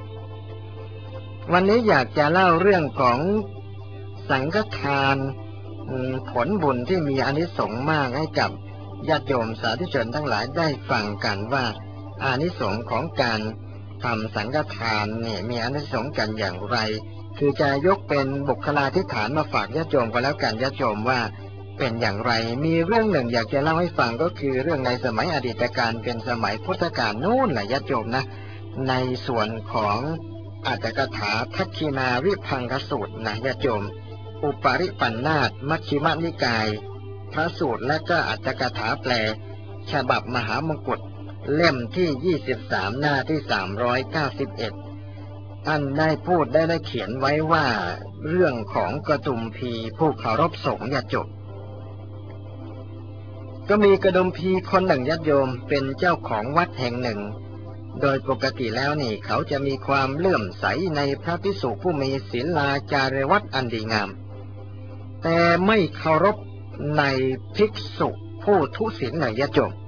วันนี้อยากจะเล่าเรื่องของสังฆทานผลบุญที่มีอานิสงส์มากให้กับญาติโยมสาธุชนทั้งหลายได้ฟังกันว่าอานิสงส์ของการทำสังฆทานเนี่ยมีอานิสงส์กันอย่างไรคือจะยกเป็นบุคลาธิฐานมาฝากญาติโยมก็แล้วกันญาติโยมว่าเป็นอย่างไรมีเรื่องหนึ่งอยากจะเล่าให้ฟังก็คือเรื่องในสมัยอดีตการเป็นสมัยพุทธกาลนู่นแหละญาติโยมนะในส่วนของอัตถกถาทักขินาวิภังคสูตรนะญาติโยมอุปาริปันนาตมัชฌิมนิกายพระสูตรและก็อัตถกถาแปลฉบับมหามงกุฎเล่มที่ยี่สิบสามหน้าที่สามร้อยเก้าสิบเอ็ดท่านได้พูดได้ได้เขียนไว้ว่าเรื่องของกระดุมพีผู้เคารพสงฆ์ญาติโยมก็มีกระดุมพีคนหนึ่งญาติโยมเป็นเจ้าของวัดแห่งหนึ่งโดยปกติแล้วนี่เขาจะมีความเลื่อมใสในพระภิกษุผู้มีศีลาจารีวัดอันดีงามแต่ไม่เคารพในภิกษุผู้ทุศีลญาติโยม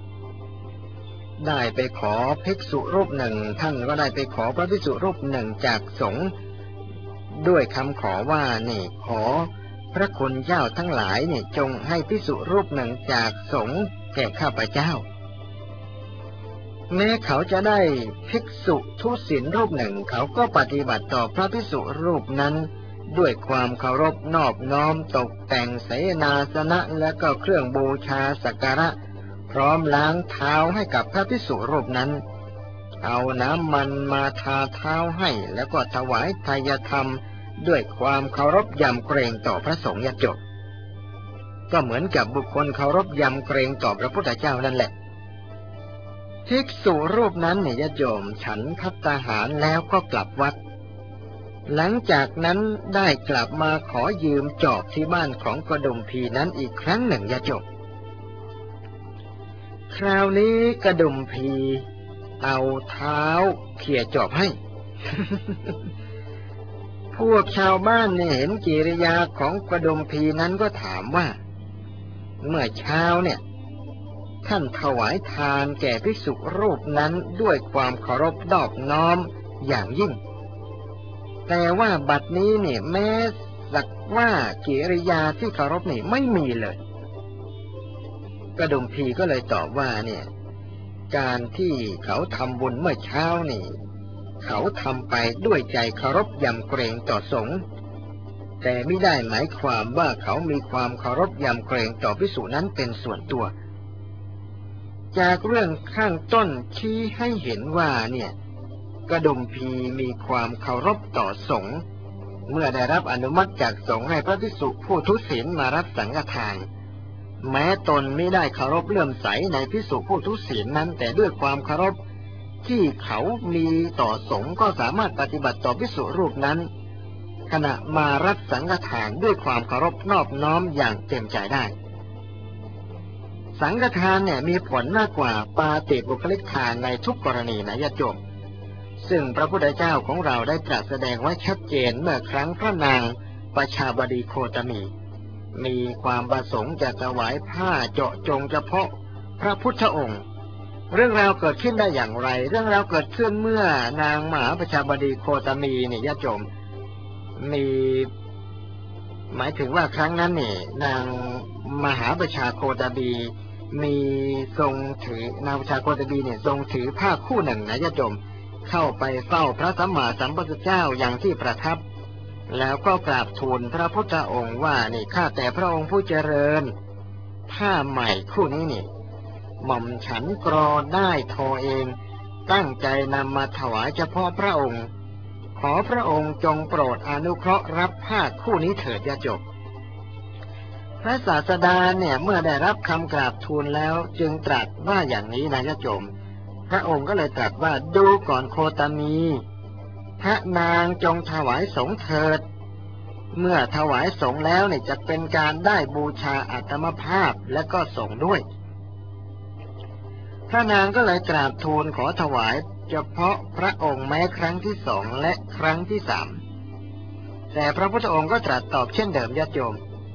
ได้ไปขอภิกษุรูปหนึ่งท่านก็ได้ไปขอพระภิกษุรูปหนึ่งจากสงฆ์ด้วยคำขอว่านี่ขอพระคุณเจ้าทั้งหลายนี่จงให้ภิกษุรูปหนึ่งจากสงฆ์แก่ข้าพเจ้าแม้เขาจะได้ภิกษุทุศีลรูปหนึ่งเขาก็ปฏิบัติต่อพระภิกษุรูปนั้นด้วยความเคารพนอบน้อมตกแต่งเสนาสนะและก็เครื่องบูชาสักการะพร้อมล้างเท้าให้กับพระภิกษุรูปนั้นเอาน้ำมันมาทาเท้าให้แล้วก็ถวายทายธรรมด้วยความเคารพยำเกรงต่อพระสงฆ์ญาติโยมก็เหมือนกับบุคคลเคารพยำเกรงต่อพระพุทธเจ้านั่นแหละภิกษุรูปนั้นเนี่ยญาติโยมฉันภัตตาหารแล้วก็กลับวัดหลังจากนั้นได้กลับมาขอยืมจอบที่บ้านของกระดุมพีนั้นอีกครั้งหนึ่งญาติโยมคราวนี้กระดุมพีเอาเท้าเขี่ยจอบให้ พวกชาวบ้านเนี่ยเห็นกิริยาของกระดุมพีนั้นก็ถามว่าเมื่อเช้าเนี่ยท่านถวายทานแก่ภิกษุรูปนั้นด้วยความเคารพนอบน้อมอย่างยิ่งแต่ว่าบัดนี้เนี่ยแม้สักว่ากิริยาที่เคารพนี่ไม่มีเลยกระดุมพีก็เลยตอบว่าเนี่ยการที่เขาทำบุญเมื่อเช้านี่เขาทำไปด้วยใจเคารพยำเกรงต่อสงฆ์แต่ไม่ได้หมายความว่าเขามีความเคารพยำเกรงต่อภิกษุนั้นเป็นส่วนตัวจากเรื่องข้างต้นชี้ให้เห็นว่าเนี่ยกระดุมพีมีความเคารพต่อสงฆ์เมื่อได้รับอนุมัติจากสงฆ์ให้พระภิกษุผู้ทุศีลมารับสังฆทานแม้ตนไม่ได้เคารพเลื่อมใสในภิกษุผู้ทุศีลนั้นแต่ด้วยความเคารพที่เขามีต่อสงฆ์ก็สามารถปฏิบัติต่อภิกษุรูปนั้นขณะมารับสังฆทานด้วยความเคารพนอบน้อมอย่างเต็มใจได้สังฆทานเนี่ยมีผลมากกว่าปาติบุคลิกทานในทุกกรณีนะญาติโยมซึ่งพระพุทธเจ้าของเราได้ตรัสแสดงไว้ชัดเจนเมื่อครั้งพระนางประชาบดีโคตมีมีความประสงค์จะถวายผ้าเจาะจงเฉพาะพระพุทธองค์เรื่องราวเกิดขึ้นได้อย่างไรเรื่องราวเกิดขึ้นเมื่อนางมหาประชาบดีโคตมีเนี่ยญาติโยมมีหมายถึงว่าครั้งนั้นเนี่ยนางมหาประชาโคตมีมีทรงถือนางประชาโคตมีเนี่ยทรงถือผ้าคู่หนึ่งนะญาติโยมเข้าไปเฝ้าพระสัมมาสัมพุทธเจ้าอย่างที่ประทับแล้วก็กราบทูลพระพุทธองค์ว่านี่ข้าแต่พระองค์ผู้เจริญผ้าใหม่คู่นี้นี่หม่อมฉันกรอได้ทอเองตั้งใจนำมาถวายเฉพาะพระองค์ขอพระองค์จงโปรดอนุเคราะห์รับผ้าคู่นี้เถิดญาติโยมพระศาสดาเนี่ยเมื่อได้รับคำกราบทูลแล้วจึงตรัสว่าอย่างนี้นะญาติโยมพระองค์ก็เลยตรัสว่าดูก่อนโคตมีพระนางจงถวายสงฆ์เถิดเมื่อถวายสงฆ์แล้วเนี่ยจะเป็นการได้บูชาอัตมภาพและก็สงฆ์ด้วยพระนางก็เลยกราบทูลขอถวายเฉพาะพระองค์แม้ครั้งที่สองและครั้งที่สามแต่พระพุทธองค์ก็ตรัสตอบเช่นเดิมญาติโยม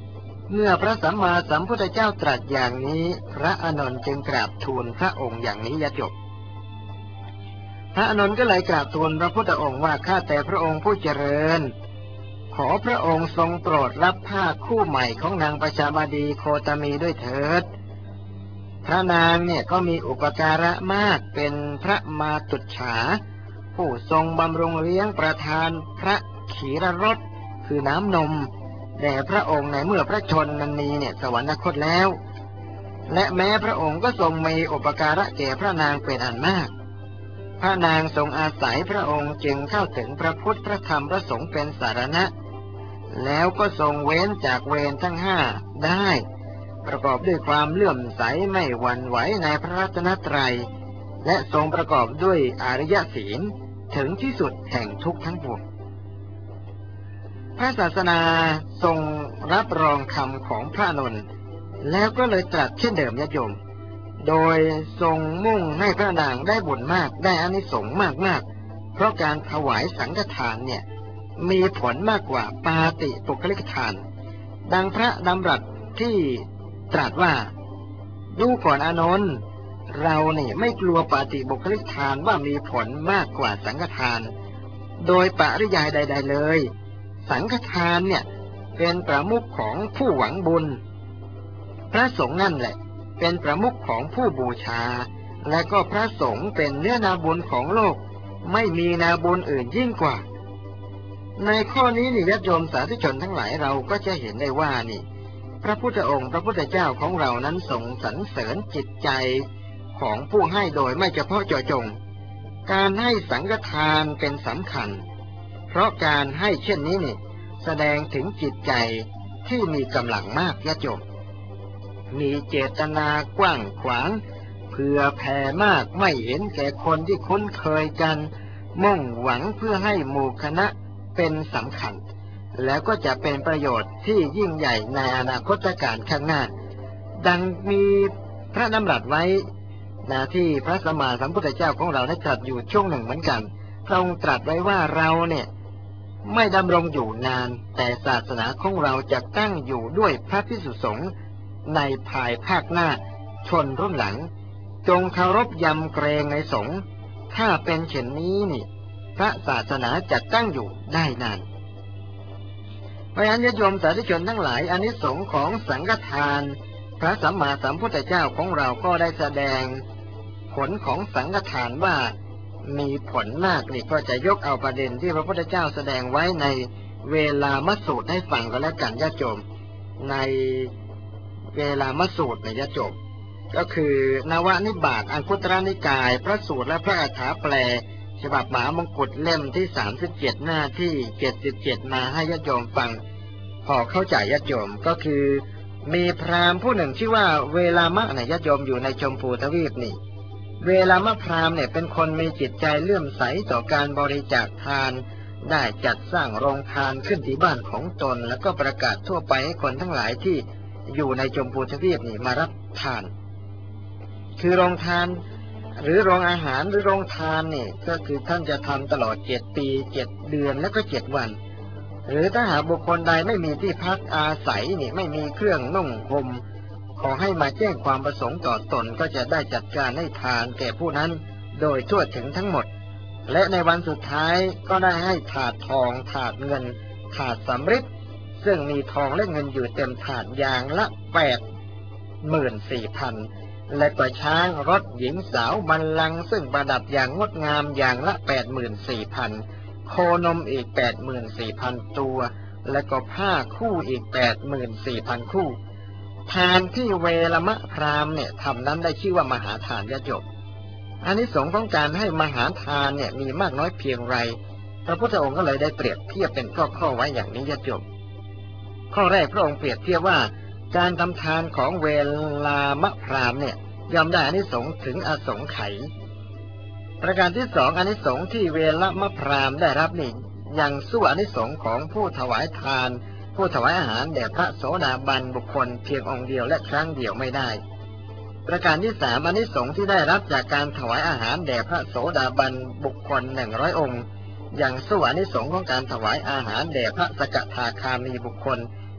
เมื่อพระสัมมาสัมพุทธเจ้าตรัสอย่างนี้พระอานนท์จึงกราบทูลพระองค์อย่างนี้ยะจบพระอานนท์ก็เลยกราบทูลพระพุทธองค์ว่าข้าแต่พระองค์ผู้เจริญขอพระองค์ทรงโปรดรับผ้าคู่ใหม่ของนางประชาบดีโคตมีด้วยเถิดพระนางเนี่ยก็มีอุปการะมากเป็นพระมาตุจฉาผู้ทรงบำรุงเลี้ยงประทานพระขีรรสคือน้ำนมแด่พระองค์ในเมื่อพระชนนีเนี่ยสวรรคตแล้วและแม้พระองค์ก็ทรงมีอุปการะแก่พระนางเป็นอันมากพระนางทรงอาศัยพระองค์จึงเข้าถึงพระพุทธพระธรรมพระสงฆ์เป็นสารณะแล้วก็ทรงเว้นจากเวรทั้งห้าได้ประกอบด้วยความเลื่อมใสไม่หวั่นไหวในพระรัตนตรัยและทรงประกอบด้วยอริยศีลถึงที่สุดแห่งทุกข์ทั้งปวงพระศาสนาทรงรับรองคำของพระอานนท์แล้วก็เลยตรัสเช่นเดิมญาติโยมโดยทรงมุ่งให้พระนางได้บุญมากได้อานิสงส์มากๆเพราะการถวายสังฆทานเนี่ยมีผลมากกว่าปาติปุคลิกทานดังพระดำรัสที่ตรัสว่าดูก่อนอานนท์เราเนี่ยไม่กลัวปาติปุคลิกทานว่ามีผลมากกว่าสังฆทานโดยปริยายใดๆเลยสังฆทานเนี่ยเป็นประมุขของผู้หวังบุญพระสงฆ์นั่นแหละเป็นประมุขของผู้บูชาและก็พระสงฆ์เป็นเนื้อนาบุญของโลกไม่มีนาบุญอื่นยิ่งกว่าในข้อนี้นี่ญาติโยมสาธุชนทั้งหลายเราก็จะเห็นได้ว่านี่พระพุทธองค์พระพุทธเจ้าของเรานั้นทรงสรรเสริญจิตใจของผู้ให้โดยไม่เฉพาะเจาะจงการให้สังฆทานเป็นสำคัญเพราะการให้เช่นนี้นี่แสดงถึงจิตใจที่มีกำลังมากญาติโยมมีเจตนากว้างขวางเผื่อแผ่มากไม่เห็นแก่คนที่คุ้นเคยกันมุ่งหวังเพื่อให้หมู่คณะเป็นสำคัญแล้วก็จะเป็นประโยชน์ที่ยิ่งใหญ่ในอนาคตการข้างหน้าดังมีพระดำรัสไว้นะที่พระสัมมาสัมพุทธเจ้าของเราได้ตรัสอยู่ช่วงหนึ่งเหมือนกันพระองค์ตรัสไว้ว่าเราเนี่ยไม่ดำรงอยู่นานแต่ศาสนาของเราจะตั้งอยู่ด้วยพระภิกษุสงฆ์ในภายภาคหน้าชนรุ่นหลังจงเคารพยำเกรงในสงฆ์ถ้าเป็นเช่นนี้นี่พระศาสนาจะตั้งอยู่ได้นานเพราะฉะนั้นญาติโยมสาธุชนทั้งหลายอานิสงส์ของสังฆทานพระสัมมาสัมพุทธเจ้าของเราก็ได้แสดงผลของสังฆทานว่ามีผลมากนี่ก็จะยกเอาประเด็นที่พระพุทธเจ้าแสดงไว้ในเวลามสูตรให้ฟังก็แล้วกันญาติโยมในเวลามสูตรในญาติโยมก็คือนวนิบาตอังคุตรนิกายพระสูตรและพระอรรถแปลฉบับมหามงกุฎเล่มที่สามสิบเจ็ดหน้าที่เจ็ดสิบเจ็ดมาให้ญาติโยมฟังพอเข้าใจญาติโยมก็คือมีพราหมณ์ผู้หนึ่งชื่อว่าเวลามะเนี่ยญาติโยมอยู่ในชมพูทวีปนี่เวลามะพราหมณ์เนี่ยเป็นคนมีจิตใจเลื่อมใสต่อการบริจาคทานได้จัดสร้างโรงทานขึ้นที่บ้านของตนแล้วก็ประกาศทั่วไปให้คนทั้งหลายที่อยู่ในชมพูทวีปนี่มารับทานคือโรงทานหรือโรงอาหารหรือโรงทานนี่ก็คือท่านจะทำตลอดเจ็ดปีเจ็ดเดือนแล้วก็เจ็ดวันหรือถ้าหากบุคคลใดไม่มีที่พักอาศัยนี่ไม่มีเครื่องนุ่งห่มขอให้มาแจ้งความประสงค์ต่อตนก็จะได้จัดการให้ทานแก่ผู้นั้นโดยทั่วถึงทั้งหมดและในวันสุดท้ายก็ได้ให้ถาดทองถาดเงินถาดสำริดซึ่งมีทองและเงินอยู่เต็มถาดอย่างละแปดหมื่นสี่พันและก็ช้างรถหญิงสาวบัลลังก์ซึ่งประดับอย่างงดงามอย่างละแปดหมื่นสี่พันโคนมอีกแปดหมื่นสี่พันตัวและก็ผ้าคู่อีกแปดหมื่นสี่พันคู่ทานที่เวลมะพราหมณ์เนี่ยทำนั้นได้ชื่อว่ามหาทานญาติโยมอานิสงส์ของการให้มหาทานเนี่ยมีมากน้อยเพียงไรพระพุทธองค์ก็เลยได้เปรียบเทียบเป็นข้อๆไว้อย่างนี้ญาติโยมข้อแรกพระองค์เปรียบเทียบว่าการทำทานของเวลามะพราหมณ์เนี่ยย่อมได้อานิสงส์ถึงอสงไขยประการที่สองอานิสงส์ที่เวลมะพราหมณ์ได้รับนี่ยังสู้อานิสงส์ของผู้ถวายทานผู้ถวายอาหารแด่พระโสดาบันบุคคลเพียงองค์เดียวและครั้งเดียวไม่ได้ประการที่สามอานิสงส์ที่ได้รับจากการถวายอาหารแด่พระโสดาบันบุคคลหนึ่งร้อยองค์ยังสู้อานิสงส์ของการถวายอาหารแด่พระสกทาคามีบุคคล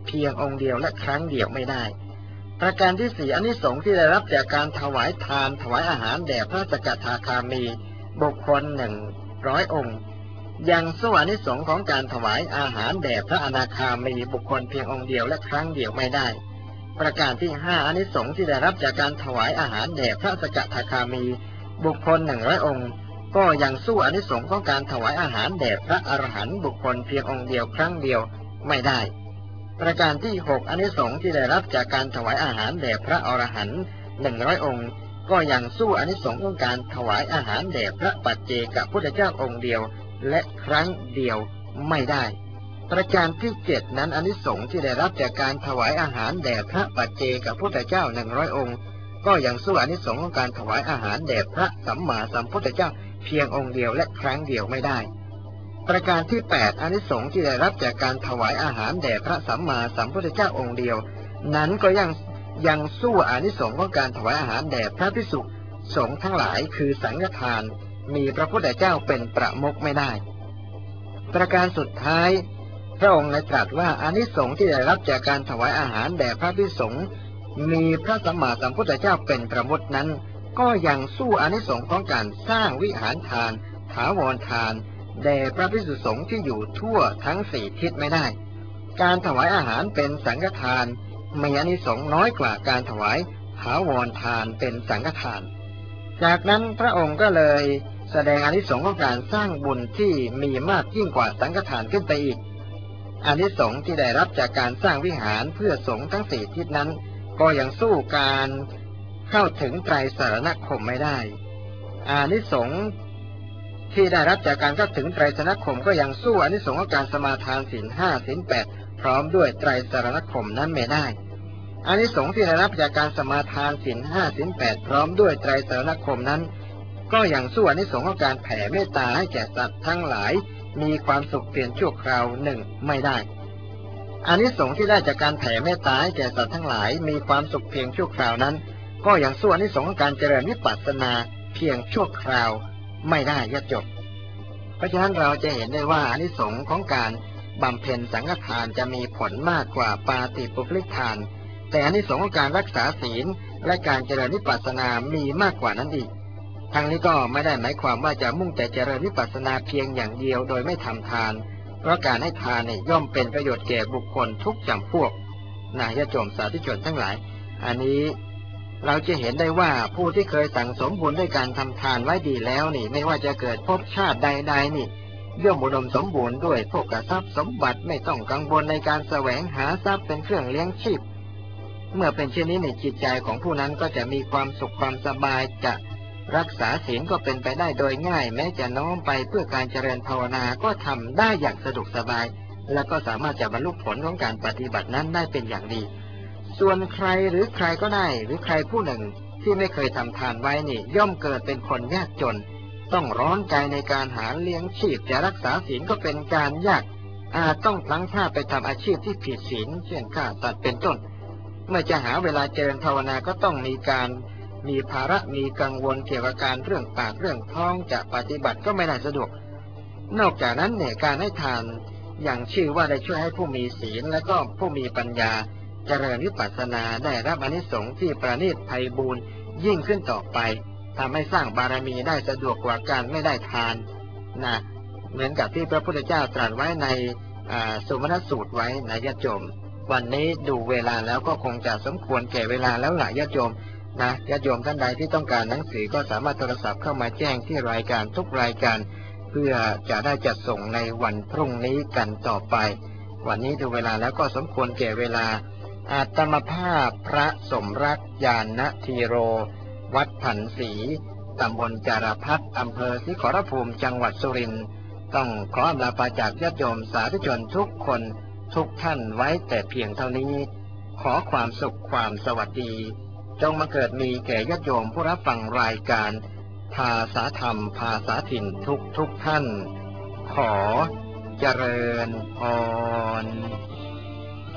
เพียงองค์เดียวและครั้งเดียวไม่ได้ประการที่สี่อานิสงส์ที่ได้รับจากการถวายทานถวายอาหารแด่พระสกทาคามีบุคคลหนึ่งร้อยองค์ยังสู้อานิสงส์ของการถวายอาหารแด่พระอนาคามีบุคคลเพียงองค์เดียวและครั้งเดียวไม่ได้ประการที่ห้าอานิสงส์ที่ได้รับจากการถวายอาหารแด่พระสกทาคามีบุคคลหนึ่งร้อยองค์ก็ยังสู้อานิสงส์ของการถวายอาหารแด่พระอรหันต์บุคคลเพียงองค์เดียวครั้งเดียวไม่ได้ประการที่หกอานิสงส์ที่ได้รับจากการถวายอาหารแด่พระอรหันต์หนึ่งร้อยองค์ก็ยังสู้อานิสงส์ของการถวายอาหารแด่พระปัจเจกพุทธเจ้าองค์เดียวและครั้งเดียวไม่ได้ประการที่เจ็ดนั้นอานิสงส์ที่ได้รับจากการถวายอาหารแด่พระปัจเจกพุทธเจ้าหนึ่งร้อยองค์ก็ยังสู้อานิสงส์ของการถวายอาหารแด่พระสัมมาสัมพุทธเจ้าเพียงองค์เดียวและครั้งเดียวไม่ได้ประการที่แปดอานิสงส์ที่ได้รับจากการถวายอาหารแด่พระสัมมาสัมพุทธเจ้าองค์เดียวนั้นก็ยังยังสู้อานิสงส์ของการถวายอาหารแด่พระภิกษุสงฆ์ทั้งหลายคือสังฆทานมีพระพุทธเจ้าเป็นประมุขไม่ได้ประการสุดท้ายพระองค์ได้ตรัสว่าอานิสงส์ที่ได้รับจากการถวายอาหารแด่พระภิกษุสงฆ์มีพระสัมมาสัมพุทธเจ้าเป็นประมุขนั้นก็ยังสู้อานิสงส์ของการสร้างวิหารทานถาวรทานแด่พระภิกษุสงฆ์ที่อยู่ทั่วทั้งสี่ทิศไม่ได้การถวายอาหารเป็นสังฆทานมีอานิสงส์น้อยกว่าการถวายถาวรทานเป็นสังฆทานจากนั้นพระองค์ก็เลยแสดงอานิสงส์ของการสร้างบุญที่มีมากยิ่งกว่าสังฆทานขึ้นไปอีกอานิสงส์ที่ได้รับจากการสร้างวิหารเพื่อสงฆ์ทั้งสี่ทิศนั้นก็ยังสู้การเข้าถึงไตรสรณคมไม่ได้อานิสงส์ที่ได้รับจากการเข้าถึงไตรสรณคมก็ยังสู้อานิสงส์ของการสมาทานศีลห้าศีลแปดพร้อมด้วยไตรสรณคมนั้นไม่ได้อานิสงส์ที่ได้รับจากการสมาทานศีลห้าศีลแปดพร้อมด้วยไตรสรณคมนั้นก็ยังสู้อานิสงส์ของการแผ่เมตตาให้แก่สัตว์ทั้งหลายมีความสุขเพียงชั่วคราวหนึ่งไม่ได้อานิสงส์ที่ได้จากการแผ่เมตตาให้แก่สัตว์ทั้งหลายมีความสุขเพียงชั่วคราวนั้นก็ยังสู้อานิสงส์ของการเจริญวิปัสสนาเพียงชั่วคราวไม่ได้ยจบเพราะฉะนั้นเราจะเห็นได้ว่าอานิสงส์ของการบำเพ็ญสังฆทานจะมีผลมากกว่าปาติปุพลิกทานแต่อานิสงส์ของการรักษาศีลและการเจริญวิปัสสนามีมากกว่านั้นอีกทั้งนี้ก็ไม่ได้หมายความว่าจะมุ่งแต่เจริญวิปัสสนาเพียงอย่างเดียวโดยไม่ทำทานเพราะการให้ทานเนี่ยย่อมเป็นประโยชน์แก่บุคคลทุกจำพวกนะญาติโยมสาธุชนทั้งหลายอันนี้เราจะเห็นได้ว่าผู้ที่เคยสั่งสมบุญด้วยการทำทานไว้ดีแล้วนี่ไม่ว่าจะเกิดภพชาติใดๆนี่ย่อมอุดมสมบูรณ์ด้วยโภคทรัพย์สมบัติไม่ต้องกังวลในการแสวงหาทรัพย์เป็นเครื่องเลี้ยงชีพเมื่อเป็นเช่นนี้ในจิตใจของผู้นั้นก็จะมีความสุขความสบายจะรักษาศีลก็เป็นไปได้โดยง่ายแม้จะน้อมไปเพื่อการเจริญภาวนาก็ทำได้อย่างสะดวกสบายและก็สามารถจะบรรลุผลของการปฏิบัตินั้นได้เป็นอย่างดีส่วนใครหรือใครก็ได้หรือใครผู้หนึ่งที่ไม่เคยทำทานไว้นี่ย่อมเกิดเป็นคนยากจนต้องร้อนใจในการหาเลี้ยงชีพจะรักษาศีลก็เป็นการยากอาจต้องพลั้งพลาดไปทำอาชีพที่ผิดศีลเช่นฆ่าสัตว์เป็นต้นเมื่อจะหาเวลาเจริญภาวนาก็ต้องมีการมีภาระมีกังวลเกี่ยวกับการเรื่องปากเรื่องท้องจะปฏิบัติก็ไม่ได้สะดวกนอกจากนั้นเนี่ยการให้ทานอย่างชื่อว่าได้ช่วยให้ผู้มีศีลและก็ผู้มีปัญญาเจริญวิปัสสนาได้รับอานิสงส์ที่ประณีตไพบูลย์ยิ่งขึ้นต่อไปทำให้สร้างบารมีได้สะดวกกว่าการไม่ได้ทานนะเหมือนกับที่พระพุทธเจ้าตรัสไว้ในสุมาณสูตรไว้นะญาติโยมวันนี้ดูเวลาแล้วก็คงจะสมควรแก่เวลาแล้วหลายญาติโยมนะญาติโยมท่านใดที่ต้องการหนังสือก็สามารถโทรศัพท์เข้ามาแจ้งที่รายการทุกรายการเพื่อจะได้จัดส่งในวันพรุ่งนี้กันต่อไปวันนี้ดูเวลาแล้วก็สมควรแก่เวลาอาตมภาพพระสมรักญาณธีโรวัดผันศรีตำบลจารพัฒน์อำเภอศรีขอรภูมิจังหวัดสุรินทร์ต้องขออำลาจากญาติโยมสาธุชนทุกคนทุกท่านไว้แต่เพียงเท่านี้ขอความสุขความสวัสดีจงมาเกิดมีแก่ญาติโยมผู้รับฟังรายการภาษาธรรมภาษาถิ่นทุกทุกท่านขอเจริญพร